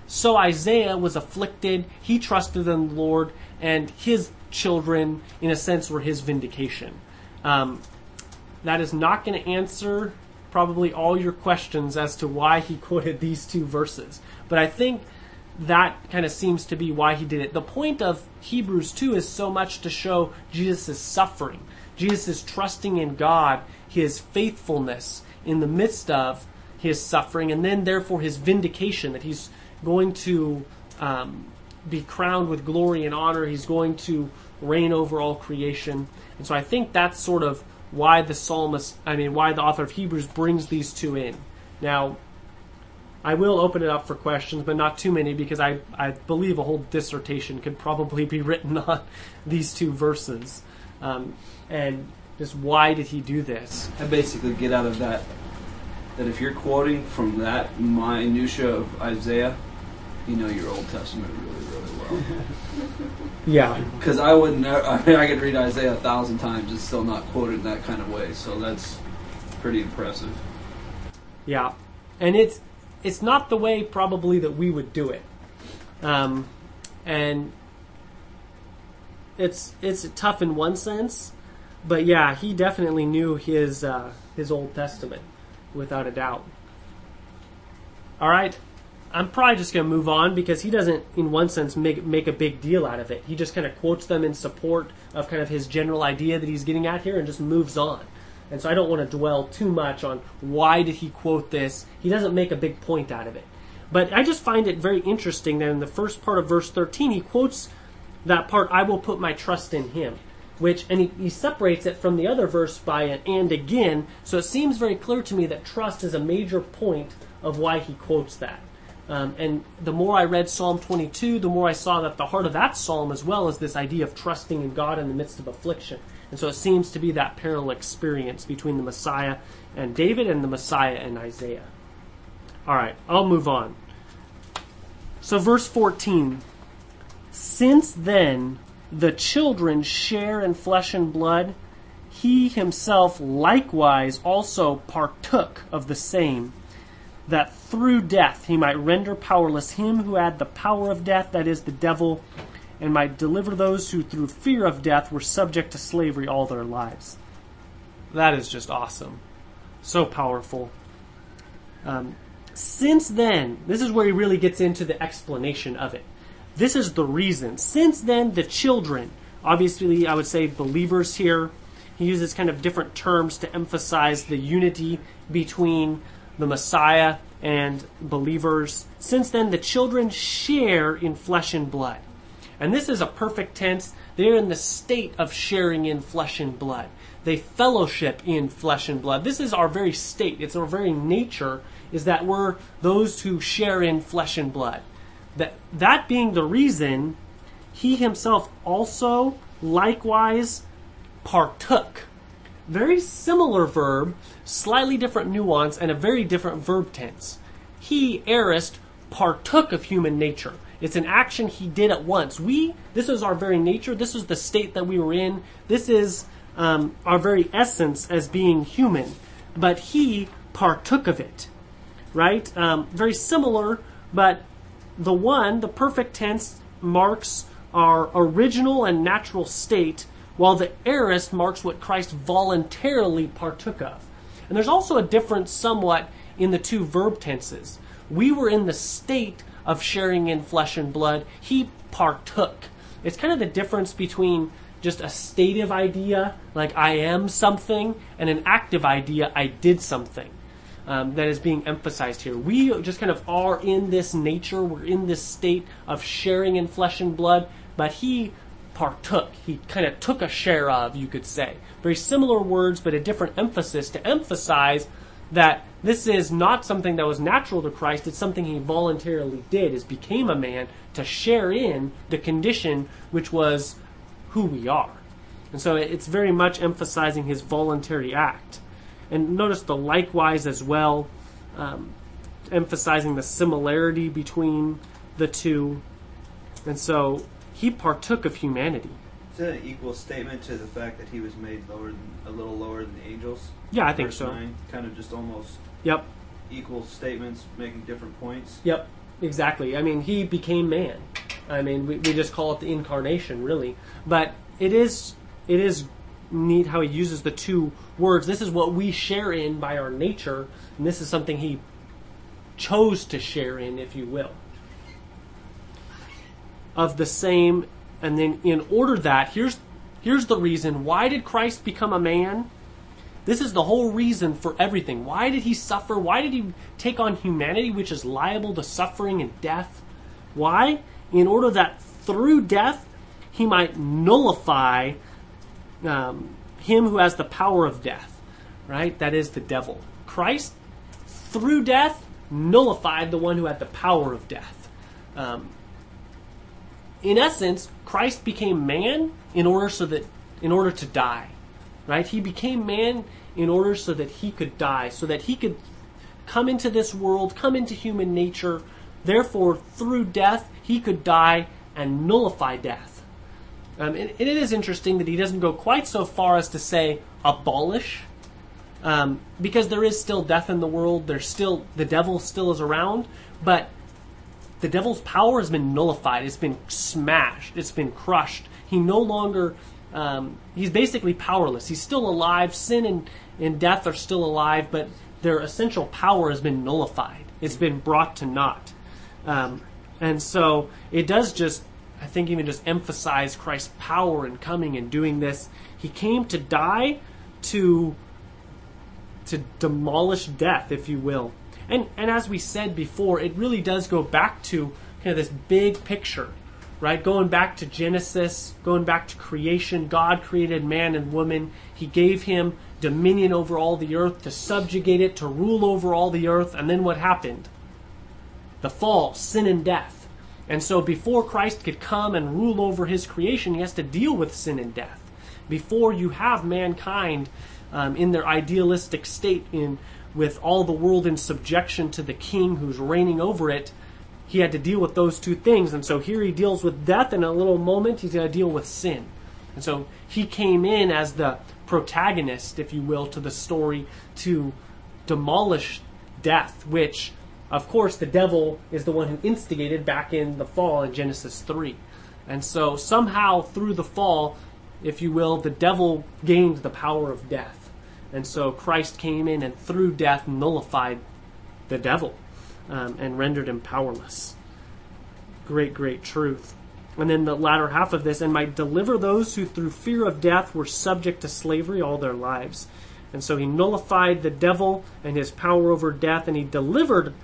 So Isaiah was afflicted, he trusted in the Lord, and his children, in a sense, were his vindication. That is not going to answer probably all your questions as to why he quoted these two verses. But I think that kind of seems to be why he did it. The point of Hebrews 2 is so much to show Jesus' suffering, Jesus' trusting in God, his faithfulness in the midst of his suffering, and then therefore his vindication, that he's going to be crowned with glory and honor. He's going to reign over all creation. And so I think that's sort of why the author of Hebrews brings these two in. Now, I will open it up for questions, but not too many, because I believe a whole dissertation could probably be written on these two verses. And just why did he do this? I basically get out of that if you're quoting from that minutia of Isaiah, you know your Old Testament really, really well. Yeah. Because I could read Isaiah 1,000 times and still not quote it in that kind of way. So that's pretty impressive. Yeah. And it's not the way probably that we would do it. And it's tough in one sense, but yeah, he definitely knew his Old Testament, without a doubt. All right. I'm probably just going to move on, because he doesn't, in one sense, make a big deal out of it. He just kind of quotes them in support of kind of his general idea that he's getting at here, and just moves on. And so I don't want to dwell too much on why did he quote this. He doesn't make a big point out of it. But I just find it very interesting that in the first part of verse 13, he quotes that part, I will put my trust in him. And he separates it from the other verse by an and again. So it seems very clear to me that trust is a major point of why he quotes that. And the more I read Psalm 22, the more I saw that the heart of that psalm as well is this idea of trusting in God in the midst of affliction. And so it seems to be that parallel experience between the Messiah and David and the Messiah and Isaiah. All right, I'll move on. So verse 14, since then the children share in flesh and blood, he himself likewise also partook of the same, that through death he might render powerless him who had the power of death, that is, the devil, and might deliver those who through fear of death were subject to slavery all their lives. That is just awesome. So powerful. Since then, this is where he really gets into the explanation of it. This is the reason. Since then, the children, obviously I would say believers here, he uses kind of different terms to emphasize the unity between the Messiah and believers. Since then, the children share in flesh and blood. And this is a perfect tense. They're in the state of sharing in flesh and blood. They fellowship in flesh and blood. This is our very state. It's our very nature, is that we're those who share in flesh and blood. That being the reason, he himself also likewise partook. Very similar verb, slightly different nuance, and a very different verb tense. He, aorist, partook of human nature. It's an action he did at once. This is our very nature. This is the state that we were in. This is our very essence as being human. But he partook of it, right? Very similar, but the perfect tense marks our original and natural state, while the aorist marks what Christ voluntarily partook of. And there's also a difference somewhat in the two verb tenses. We were in the state of sharing in flesh and blood. He partook. It's kind of the difference between just a stative idea, like I am something, and an active idea, I did something, that is being emphasized here. We just kind of are in this nature. We're in this state of sharing in flesh and blood, but he partook. He kind of took a share of, you could say. Very similar words, but a different emphasis to emphasize that this is not something that was natural to Christ. It's something he voluntarily did, is became a man to share in the condition which was who we are. And so it's very much emphasizing his voluntary act. And notice the likewise as well, emphasizing the similarity between the two. And so he partook of humanity. Is that an equal statement to the fact that he was made a little lower than the angels? Yeah, I think Verse so. 9, kind of just almost Yep. equal statements making different points. Yep. exactly. I mean, he became man. I mean, we just call it the incarnation, really. But it is neat how he uses the two words. This is what we share in by our nature, and this is something he chose to share in, if you will. Of the same, and then in order that, here's the reason. Why did Christ become a man? This is the whole reason for everything. Why did he suffer? Why did he take on humanity, which is liable to suffering and death? Why? In order that through death, he might nullify him who has the power of death, right? That is the devil. Christ, through death, nullified the one who had the power of death. In essence, Christ became man in order to die, right? He became man in order so that he could die, so that he could come into this world, come into human nature. Therefore, through death, he could die and nullify death. And it is interesting that he doesn't go quite so far as to say abolish, because there is still death in the world. The devil still is around, but the devil's power has been nullified. It's been smashed. It's been crushed. He no longer, he's basically powerless. He's still alive. Sin and death are still alive, but their essential power has been nullified. It's been brought to naught. And so it does just, I think, even just emphasize Christ's power in coming and doing this. He came to die to demolish death, if you will. And as we said before, it really does go back to kind of this big picture, right? Going back to Genesis, going back to creation. God created man and woman. He gave him dominion over all the earth, to subjugate it, to rule over all the earth. And then what happened? The fall, sin and death. And so before Christ could come and rule over his creation, he has to deal with sin and death. Before you have mankind in their idealistic state, with all the world in subjection to the king who's reigning over it, he had to deal with those two things. And so here he deals with death. In a little moment, he's going to deal with sin. And so he came in as the protagonist, if you will, to the story to demolish death, which, of course, the devil is the one who instigated back in the fall in Genesis 3. And so somehow through the fall, if you will, the devil gained the power of death. And so Christ came in and through death nullified the devil and rendered him powerless. Great, great truth. And then the latter half of this, and might deliver those who through fear of death were subject to slavery all their lives. And so he nullified the devil and his power over death, and he delivered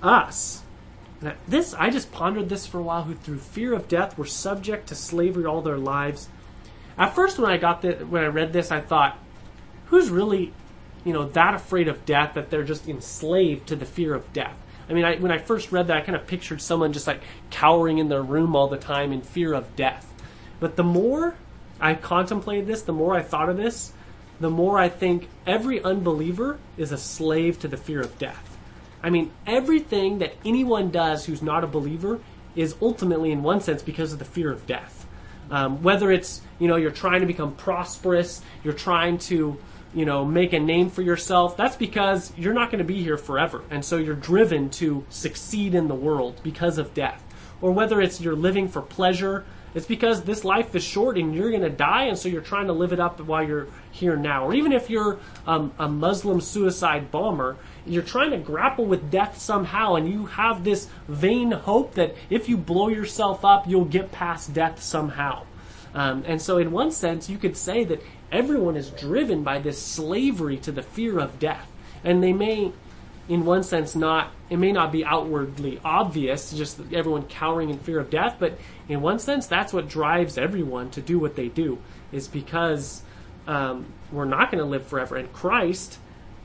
us. Now, I just pondered this for a while, who through fear of death were subject to slavery all their lives. At first when I read this, I thought, who's really, that afraid of death that they're just enslaved to the fear of death? I mean, when I first read that, I kind of pictured someone just like cowering in their room all the time in fear of death. But the more I contemplated this, the more I thought of this, the more I think every unbeliever is a slave to the fear of death. I mean, everything that anyone does who's not a believer is ultimately, in one sense, because of the fear of death. Whether it's, you're trying to become prosperous, you're trying to, make a name for yourself, that's because you're not going to be here forever. And so you're driven to succeed in the world because of death. Or whether it's you're living for pleasure, it's because this life is short and you're going to die, and so you're trying to live it up while you're here now. Or even if you're a Muslim suicide bomber, you're trying to grapple with death somehow, and you have this vain hope that if you blow yourself up, you'll get past death somehow. And so in one sense, you could say that everyone is driven by this slavery to the fear of death. And they may, in one sense, it may not be outwardly obvious, just everyone cowering in fear of death, but in one sense, that's what drives everyone to do what they do, is because we're not going to live forever. And Christ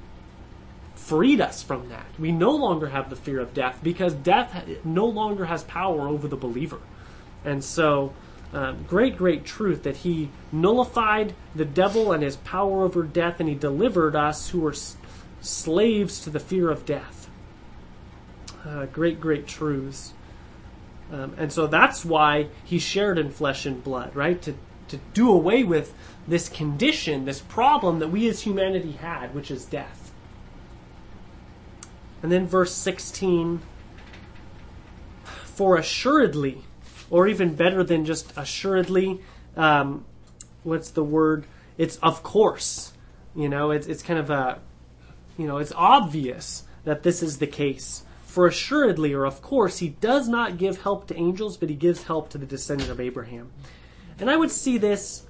freed us from that. We no longer have the fear of death because death no longer has power over the believer. And so, great, great truth that he nullified the devil and his power over death, and he delivered us who were slaves to the fear of death. Great, great truths. And so that's why he shared in flesh and blood, right? To do away with this condition, this problem that we as humanity had, which is death. And then verse 16, for assuredly, or even better than just assuredly, what's the word? It's of course. It's kind of a, it's obvious that this is the case. For assuredly, or of course, he does not give help to angels, but he gives help to the descendant of Abraham. And I would see this,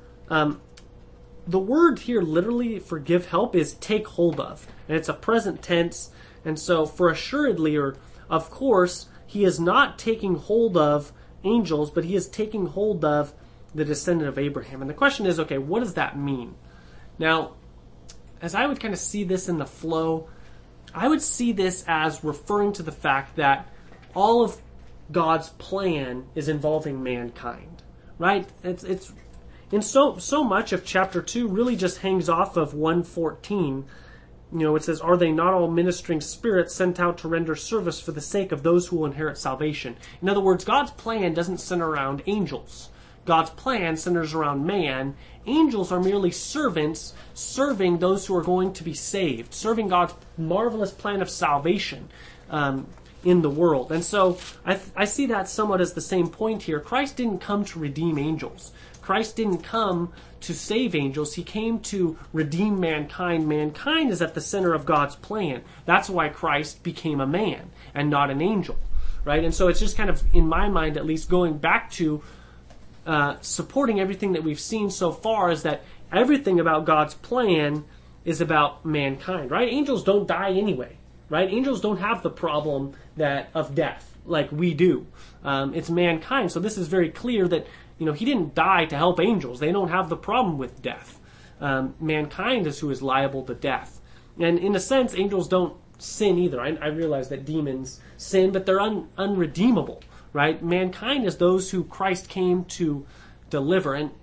the word here literally for give help is take hold of. And it's a present tense. And so for assuredly, or of course, he is not taking hold of angels, but he is taking hold of the descendant of Abraham. And the question is, okay, what does that mean? Now, as I would kind of see this in the flow, I would see this as referring to the fact that all of God's plan is involving mankind, right? It's in so much of chapter 2 really just hangs off of 1:14. It says, "Are they not all ministering spirits sent out to render service for the sake of those who will inherit salvation?" In other words, God's plan doesn't center around angels. God's plan centers around man. Angels are merely servants serving those who are going to be saved, serving God's marvelous plan of salvation in the world. And so I see that somewhat as the same point here. Christ didn't come to redeem angels. Christ didn't come to save angels. He came to redeem mankind. Mankind is at the center of God's plan. That's why Christ became a man and not an angel, right? And so it's just kind of, in my mind at least, going back to supporting everything that we've seen so far, is that everything about God's plan is about mankind, right? Angels don't die anyway, right? Angels don't have the problem of death like we do. It's mankind. So this is very clear that, he didn't die to help angels. They don't have the problem with death. Mankind is who is liable to death. And in a sense, angels don't sin either. I realize that demons sin, but they're unredeemable, right? Mankind is those who Christ came to deliver. And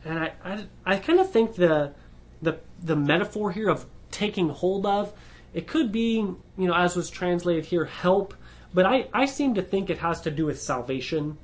I kind of think the metaphor here of taking hold of, it could be, as was translated here, help, but I seem to think it has to do with salvation,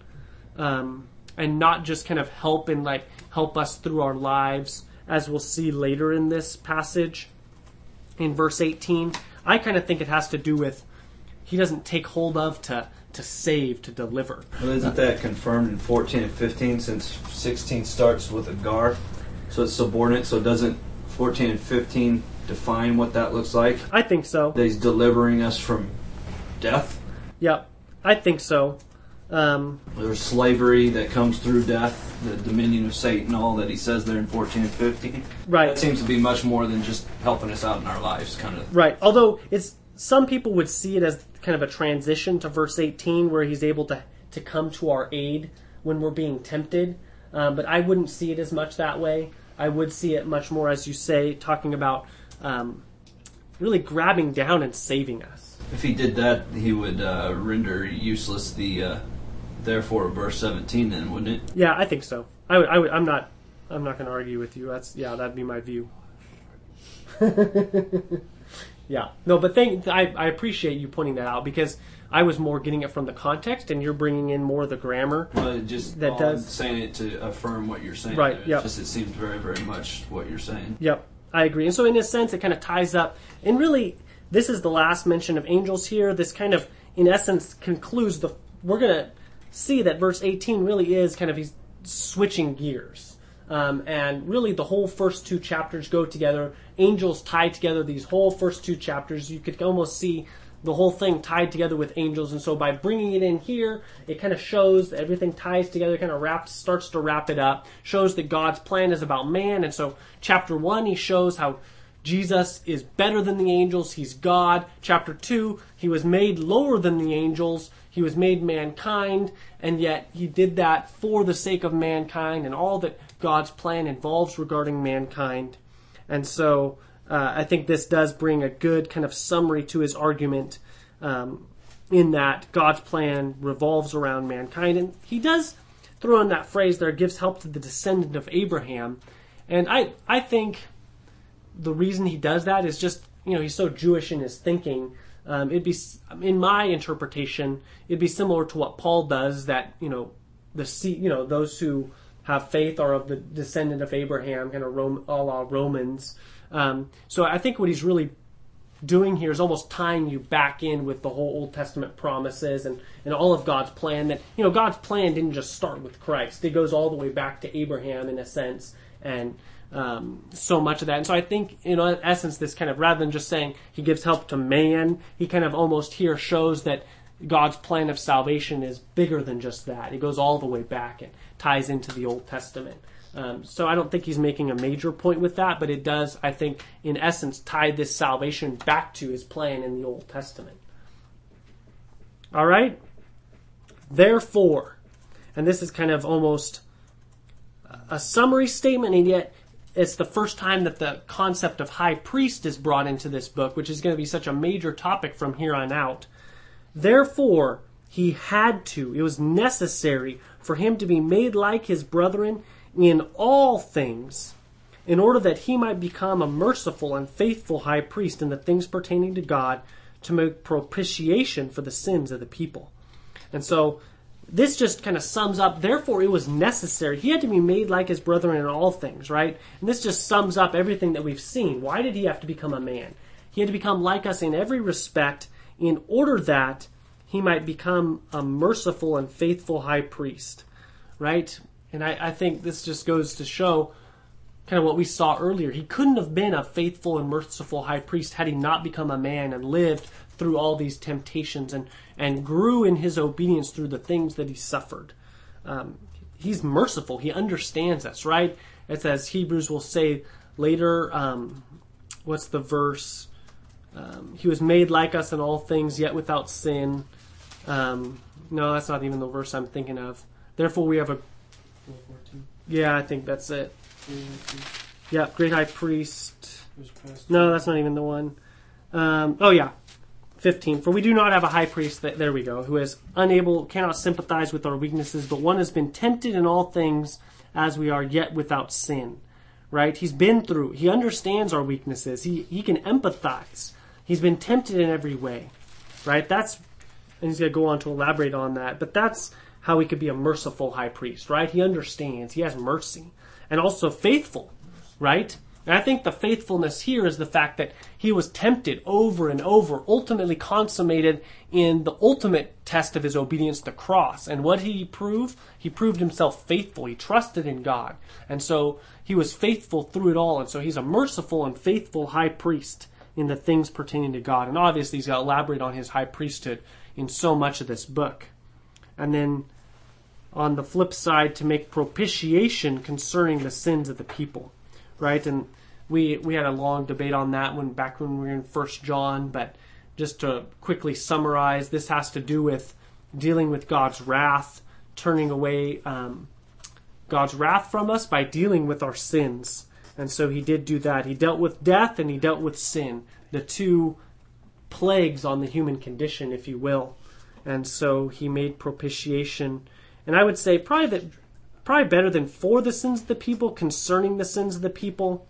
and not just kind of help and help us through our lives, as we'll see later in this passage in verse 18. I kind of think it has to do with, he doesn't take hold of to save, to deliver. Well, isn't that confirmed in 14 and 15, since 16 starts with a gar, so it's subordinate, so doesn't 14 and 15 define what that looks like? I think so. That he's delivering us from death? Yep, I think so. There's slavery that comes through death, the dominion of Satan, all that he says there in 14 and 15. Right. That seems to be much more than just helping us out in our lives, kind of. Right. Although some people would see it as kind of a transition to verse 18, where he's able to come to our aid when we're being tempted. But I wouldn't see it as much that way. I would see it much more, as you say, talking about really grabbing down and saving us. If he did that, he would render useless the therefore verse 17, then, wouldn't it? Yeah, I think so. I'm not going to argue with you. That'd be my view. Yeah. No, but I appreciate you pointing that out, because I was more getting it from the context, and you're bringing in more of the grammar. Well, I'm saying it to affirm what you're saying. Right. Yeah. It seems very, very much what you're saying. Yep. I agree. And so in a sense, it kind of ties up, and really, this is the last mention of angels here. This kind of, in essence, concludes we're going to see that verse 18 really is kind of, he's switching gears. And really the whole first two chapters go together. Angels tie together these whole first two chapters. You could almost see the whole thing tied together with angels. And so by bringing it in here, it kind of shows that everything ties together, kind of starts to wrap it up, shows that God's plan is about man. And so chapter 1, he shows how Jesus is better than the angels. He's God. Chapter 2, he was made lower than the angels. He was made mankind, and yet he did that for the sake of mankind and all that God's plan involves regarding mankind. And so I think this does bring a good kind of summary to his argument, in that God's plan revolves around mankind. And he does throw in that phrase there, gives help to the descendant of Abraham. And I think the reason he does that is just, he's so Jewish in his thinking. It'd be, in my interpretation, it'd be similar to what Paul does, that, those who have faith are of the descendant of Abraham, kind of a la Romans. So I think what he's really doing here is almost tying you back in with the whole Old Testament promises and all of God's plan. That, God's plan didn't just start with Christ. It goes all the way back to Abraham in a sense, and so much of that. And so I think, in essence, this kind of, rather than just saying he gives help to man, he kind of almost here shows that God's plan of salvation is bigger than just that. It goes all the way back and ties into the Old Testament. So I don't think he's making a major point with that, but it does, I think, in essence, tie this salvation back to his plan in the Old Testament. All right? Therefore, and this is kind of almost a summary statement, and yet it's the first time that the concept of high priest is brought into this book, which is going to be such a major topic from here on out. Therefore, he had to, it was necessary for him to be made like his brethren in all things, in order that he might become a merciful and faithful high priest in the things pertaining to God, to make propitiation for the sins of the people. And so this just kind of sums up, therefore it was necessary. He had to be made like his brethren in all things, right? And this just sums up everything that we've seen. Why did he have to become a man? He had to become like us in every respect in order that he might become a merciful and faithful high priest, right? And I think this just goes to show kind of what we saw earlier. He couldn't have been a faithful and merciful high priest had he not become a man and lived through all these temptations and grew in his obedience through the things that he suffered. He's merciful. He understands us, right? It's as Hebrews will say later, what's the verse? He was made like us in all things, yet without sin. No, that's not even the verse I'm thinking of. Therefore we have a... Yeah, I think that's it. Yeah, great high priest. No, that's not even the one. 15. For we do not have a high priest, there we go, who is unable, cannot sympathize with our weaknesses, but one has been tempted in all things as we are, yet without sin. Right? He's been through, he understands our weaknesses. He can empathize. He's been tempted in every way. Right? And he's going to go on to elaborate on that. But that's how he could be a merciful high priest, right? He understands. He has mercy. And also faithful, right? And I think the faithfulness here is the fact that he was tempted over and over, ultimately consummated in the ultimate test of his obedience, the cross. And what did he prove? He proved himself faithful. He trusted in God. And so he was faithful through it all. And so he's a merciful and faithful high priest in the things pertaining to God. And obviously he's going to elaborate on his high priesthood in so much of this book. And then on the flip side, to make propitiation concerning the sins of the people, right? And we had a long debate on that back when we were in 1 John, but just to quickly summarize, this has to do with dealing with God's wrath, turning away God's wrath from us by dealing with our sins. And so he did do that. He dealt with death and he dealt with sin, the two plagues on the human condition, if you will. And so he made propitiation. And I would say probably better than for the sins of the people, concerning the sins of the people.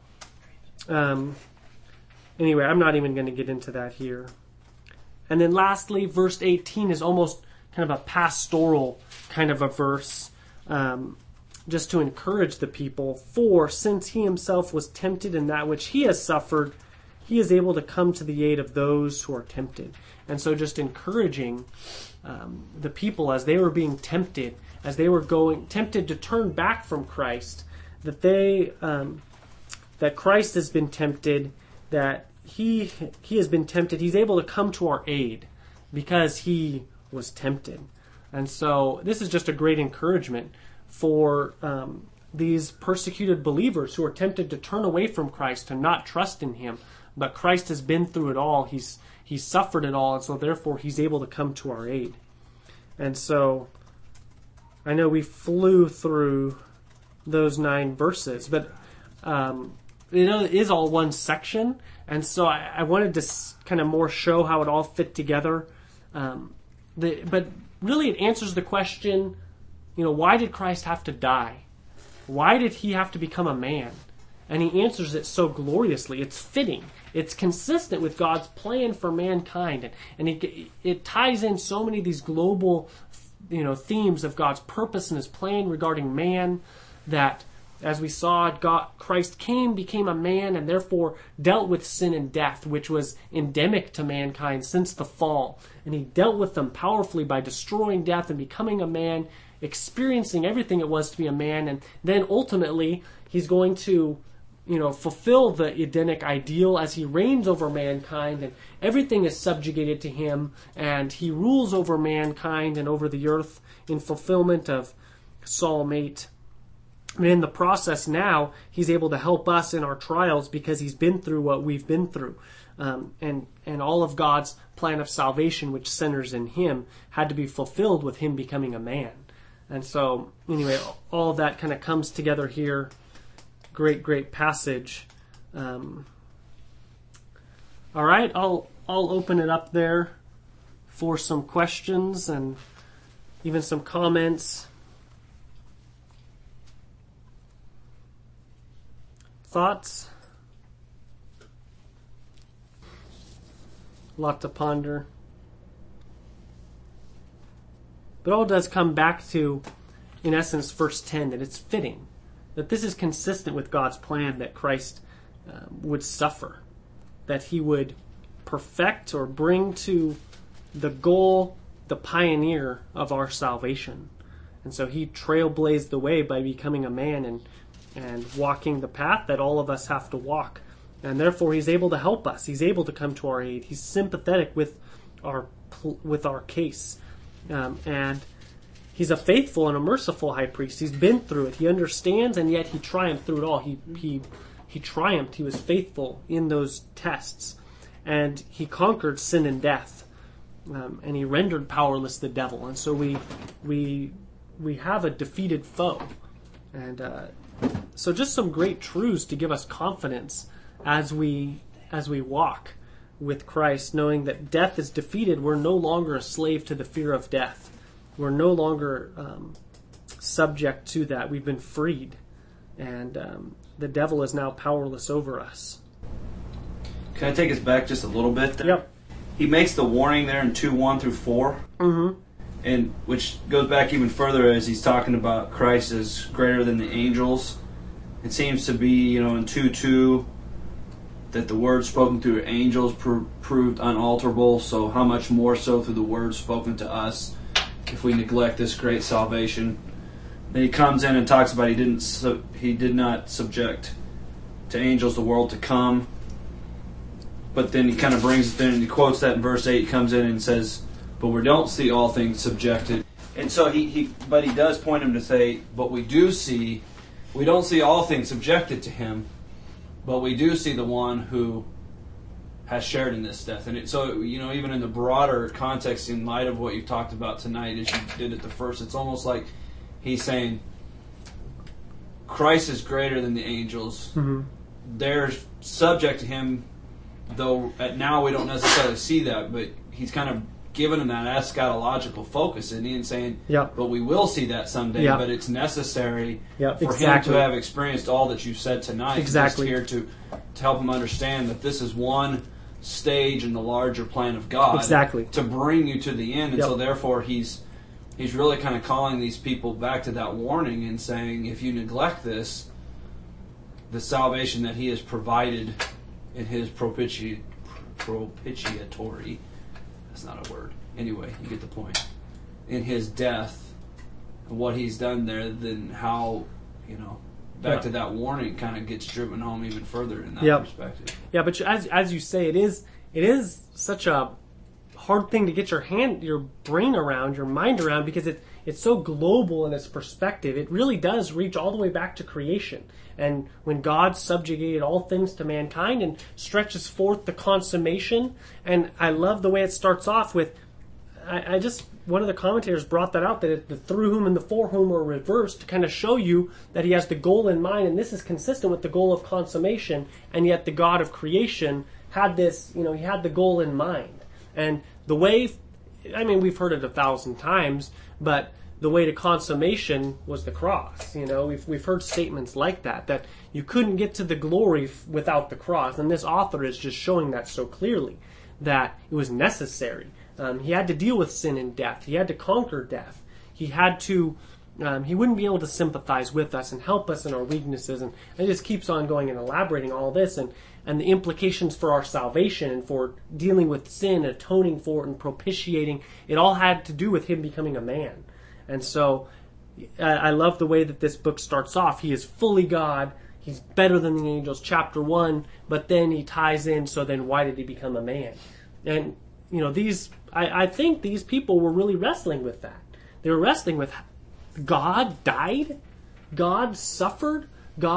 Anyway, I'm not even going to get into that here. And then lastly, verse 18 is almost kind of a pastoral kind of a verse, just to encourage the people. For since he himself was tempted in that which he has suffered, he is able to come to the aid of those who are tempted. And so just encouraging the people as they were being tempted, as they were tempted to turn back from Christ, that that Christ has been tempted, that he has been tempted. He's able to come to our aid because he was tempted. And so this is just a great encouragement for these persecuted believers who are tempted to turn away from Christ, to not trust in him. But Christ has been through it all. He's suffered it all, and so therefore he's able to come to our aid. And so I know we flew through those 9 verses, but it is all one section, and so I wanted to kind of more show how it all fit together. But really it answers the question, why did Christ have to die? Why did he have to become a man? And he answers it so gloriously. It's fitting. It's consistent with God's plan for mankind. And it ties in so many of these global themes of God's purpose and his plan regarding man, that As we saw, Christ became a man, and therefore dealt with sin and death, which was endemic to mankind since the fall. And he dealt with them powerfully by destroying death and becoming a man, experiencing everything it was to be a man. And then ultimately, he's going to fulfill the Edenic ideal as he reigns over mankind, and everything is subjugated to him, and he rules over mankind and over the earth in fulfillment of Psalm 8. And in the process now, he's able to help us in our trials because he's been through what we've been through. And all of God's plan of salvation, which centers in him, had to be fulfilled with him becoming a man. And so, anyway, all of that kind of comes together here. Great passage. All right, I'll open it up there for some questions and even some comments. Thoughts? A lot to ponder. But all does come back to, in essence, verse 10, that it's fitting, that this is consistent with God's plan that Christ would suffer, that he would perfect or bring to the goal the pioneer of our salvation. And so he trailblazed the way by becoming a man and walking the path that all of us have to walk. And therefore he's able to help us. He's able to come to our aid. He's sympathetic with our case. And he's a faithful and a merciful high priest. He's been through it. He understands, and yet he triumphed through it all. He triumphed. He was faithful in those tests. And he conquered sin and death. And he rendered powerless the devil. And so we have a defeated foe. And so just some great truths to give us confidence as we walk with Christ, knowing that death is defeated. We're no longer a slave to the fear of death. We're no longer subject to that. We've been freed, and the devil is now powerless over us. Can I take us back just a little bit there? Yep. He makes the warning there in 2:1 through 4. Mm-hmm. And which goes back even further as he's talking about Christ as greater than the angels. It seems to be, in 2:2 that the word spoken through angels proved unalterable. So how much more so through the word spoken to us if we neglect this great salvation? Then he comes in and talks about he did not subject to angels the world to come. But then he kind of brings it in and he quotes that in verse 8. He comes in and says, but we don't see all things subjected. And so he does point him to say, but we don't see all things subjected to him, but we do see the one who has shared in this death. And so, even in the broader context, in light of what you've talked about tonight, as you did at the first, it's almost like he's saying, Christ is greater than the angels. Mm-hmm. They're subject to him, though now we don't necessarily see that, but he's kind of given him that eschatological focus, and saying, yep. But we will see that someday, yep. But it's necessary yep. for exactly. him to have experienced all that you've said tonight. Exactly. Just here to help him understand that this is one stage in the larger plan of God. Exactly. To bring you to the end. And yep. so therefore he's really kind of calling these people back to that warning and saying, if you neglect this, the salvation that he has provided in his propitiatory, that's not a word. Anyway, you get the point. In his death, and what he's done there, then how, back to that warning kind of gets driven home even further in that perspective. Yeah, but as you say, it is such a hard thing to get your brain around, your mind around, because it's so global in its perspective. It really does reach all the way back to creation. And when God subjugated all things to mankind and stretches forth the consummation, and I love the way it starts off with, one of the commentators brought that out, that the through whom and the for whom are reversed to kind of show you that he has the goal in mind, and this is consistent with the goal of consummation, and yet the God of creation had this, he had the goal in mind. And the way, we've heard it 1,000 times, but the way to consummation was the cross. We've heard statements like that you couldn't get to the glory without the cross. And this author is just showing that so clearly, that it was necessary. He had to deal with sin and death. He had to conquer death. He had to He wouldn't be able to sympathize with us and help us in our weaknesses. And it just keeps on going and elaborating all this and the implications for our salvation and for dealing with sin, atoning for it, and propitiating. It all had to do with him becoming a man. And so I love the way that this book starts off. He is fully God. He's better than the angels, chapter 1. But then he ties in, so then why did he become a man? And, I think these people were really wrestling with that. They were wrestling with God died, God suffered,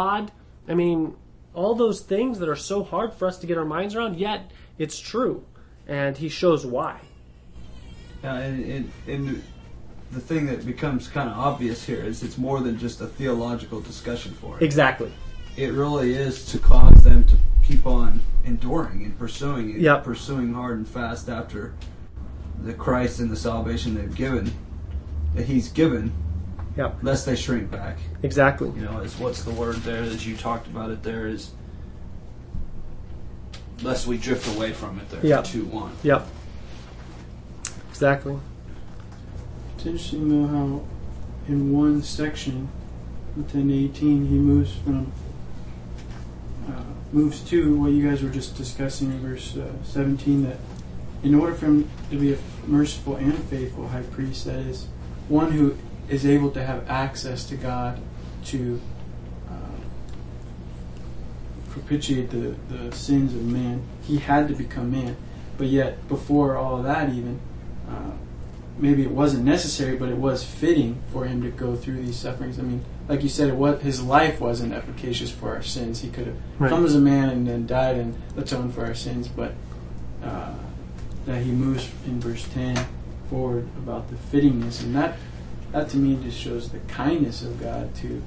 all those things that are so hard for us to get our minds around, yet it's true. And he shows why. And the thing that becomes kind of obvious here is it's more than just a theological discussion for it. Exactly. It really is to cause them to keep on enduring and pursuing it, Yep. pursuing hard and fast after the Christ and the salvation that he's given, Yep. lest they shrink back. Exactly. What's the word there as you talked about it there is lest we drift away from it there. Yep. 2:1. Yep. Exactly. It's interesting though how in one section, in 10:18, he moves to what you guys were just discussing in verse 17, that in order for him to be a merciful and faithful high priest, that is, one who is able to have access to God to propitiate the sins of man, he had to become man. But yet, before all of that even, maybe it wasn't necessary, but it was fitting for him to go through these sufferings. Like you said, his life wasn't efficacious for our sins. He could have come as a man and then died and atoned for our sins, but that he moves in verse 10 forward about the fittingness, and that to me just shows the kindness of God to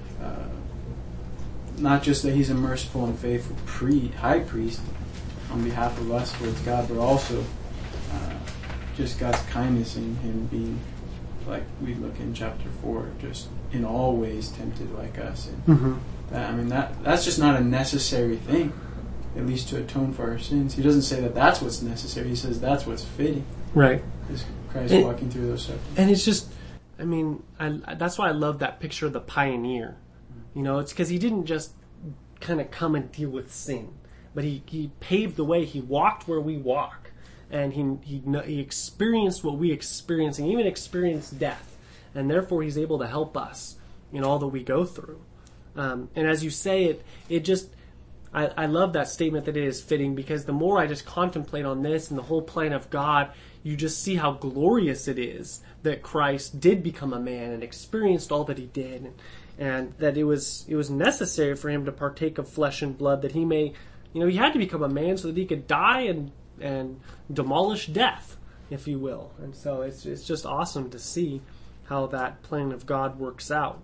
not just that he's a merciful and faithful high priest on behalf of us towards God, but also just God's kindness in him being, like we look in chapter 4, just in all ways tempted like us. And that's just not a necessary thing, at least to atone for our sins. He doesn't say that that's what's necessary. He says that's what's fitting. Right. Is Christ walking through those sufferings. And it's just, that's why I love that picture of the pioneer. It's because he didn't just kind of come and deal with sin, but he paved the way. He walked where we walk, and he experienced what we experience, and even experienced death, and therefore he's able to help us in all that we go through. And as you say, I love that statement that it is fitting, because the more I just contemplate on this and the whole plan of God, you just see how glorious it is that Christ did become a man and experienced all that he did, and that it was necessary for him to partake of flesh and blood, that he may, he had to become a man so that he could die and demolish death, if you will. And so it's just awesome to see how that plan of God works out.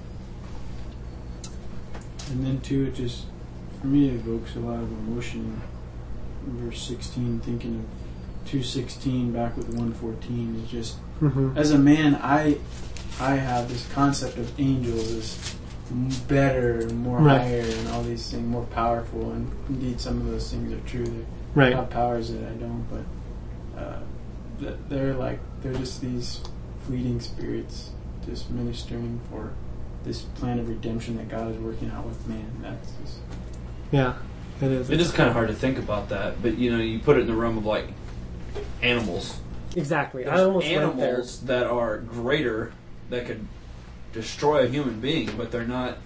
And then too, it just, for me, it evokes a lot of emotion. In verse 16, thinking of 2:16 back with 1:14, is just, as a man, I have this concept of angels as better and more higher and all these things, more powerful, and indeed some of those things are true. They have powers that I don't, but they're just these fleeting spirits just ministering for this plan of redemption that God is working out with man. That's just... Yeah, it is. It is kind of hard to think about that, but you put it in the realm of like animals. Exactly. There's I almost animals that are greater, that could destroy a human being, but they're not.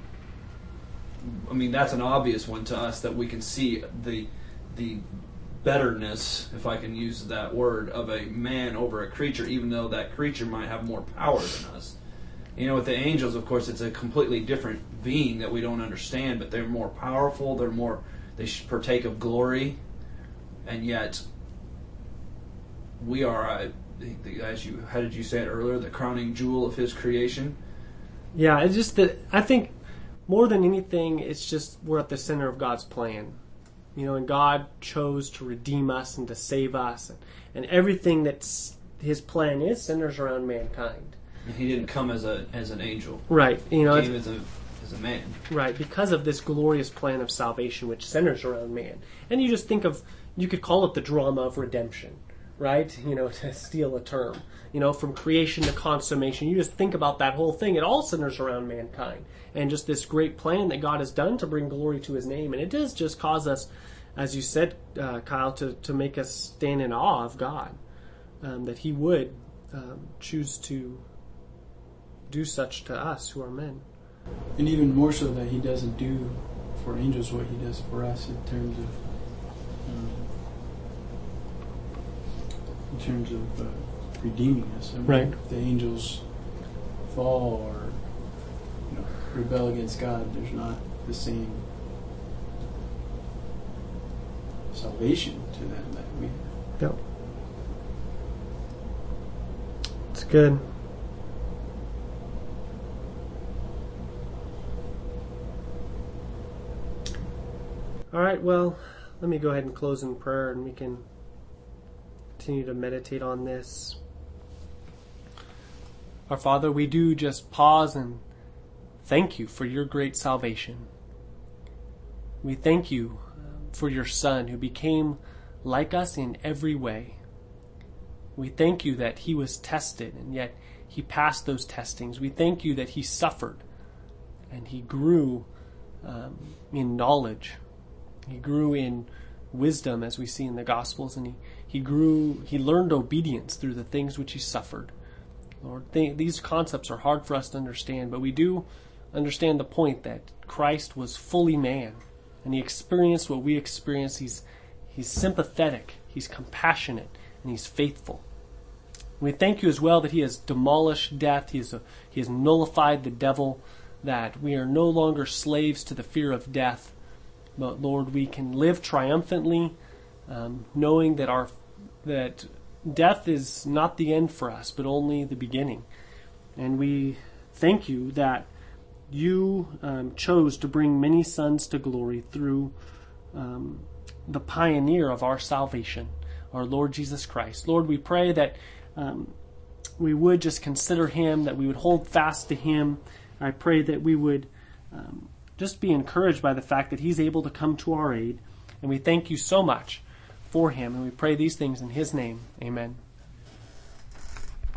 That's an obvious one to us, that we can see the betterness, if I can use that word, of a man over a creature, even though that creature might have more power than us. With the angels, of course, it's a completely different being that we don't understand, but they're more powerful, they partake of glory, and yet we are, how did you say it earlier, the crowning jewel of his creation? Yeah, it's just that I think more than anything, it's just we're at the center of God's plan. And God chose to redeem us and to save us, and everything that's his plan is centers around mankind. He didn't come as an angel. Right. He came as a man. Right, because of this glorious plan of salvation which centers around man. And you just think of, you could call it the drama of redemption, right? To steal a term. From creation to consummation. You just think about that whole thing. It all centers around mankind and just this great plan that God has done to bring glory to his name. And it does just cause us, as you said, Kyle, to make us stand in awe of God, that he would choose to do such to us who are men. And even more so that he doesn't do for angels what he does for us in terms of redeeming us. I mean, Right. if the angels fall or rebel against God, there's not the same salvation to them that we have. Yep. It's good. All right, well, let me go ahead and close in prayer and we can continue to meditate on this. Our Father, we do just pause and thank you for your great salvation. We thank you for your Son who became like us in every way. We thank you that he was tested and yet he passed those testings. We thank you that he suffered and he grew in knowledge. He grew in wisdom, as we see in the Gospels, and he learned obedience through the things which he suffered. Lord, these concepts are hard for us to understand, but we do understand the point that Christ was fully man, and he experienced what we experience. He's sympathetic, he's compassionate, and he's faithful. We thank you as well that he has demolished death, he has nullified the devil, that we are no longer slaves to the fear of death, but Lord, we can live triumphantly, knowing that death is not the end for us, but only the beginning. And we thank you that you chose to bring many sons to glory through the pioneer of our salvation, our Lord Jesus Christ. Lord, we pray that we would just consider him, that we would hold fast to him. I pray that we would just be encouraged by the fact that he's able to come to our aid. And we thank you so much for him. And we pray these things in his name. Amen.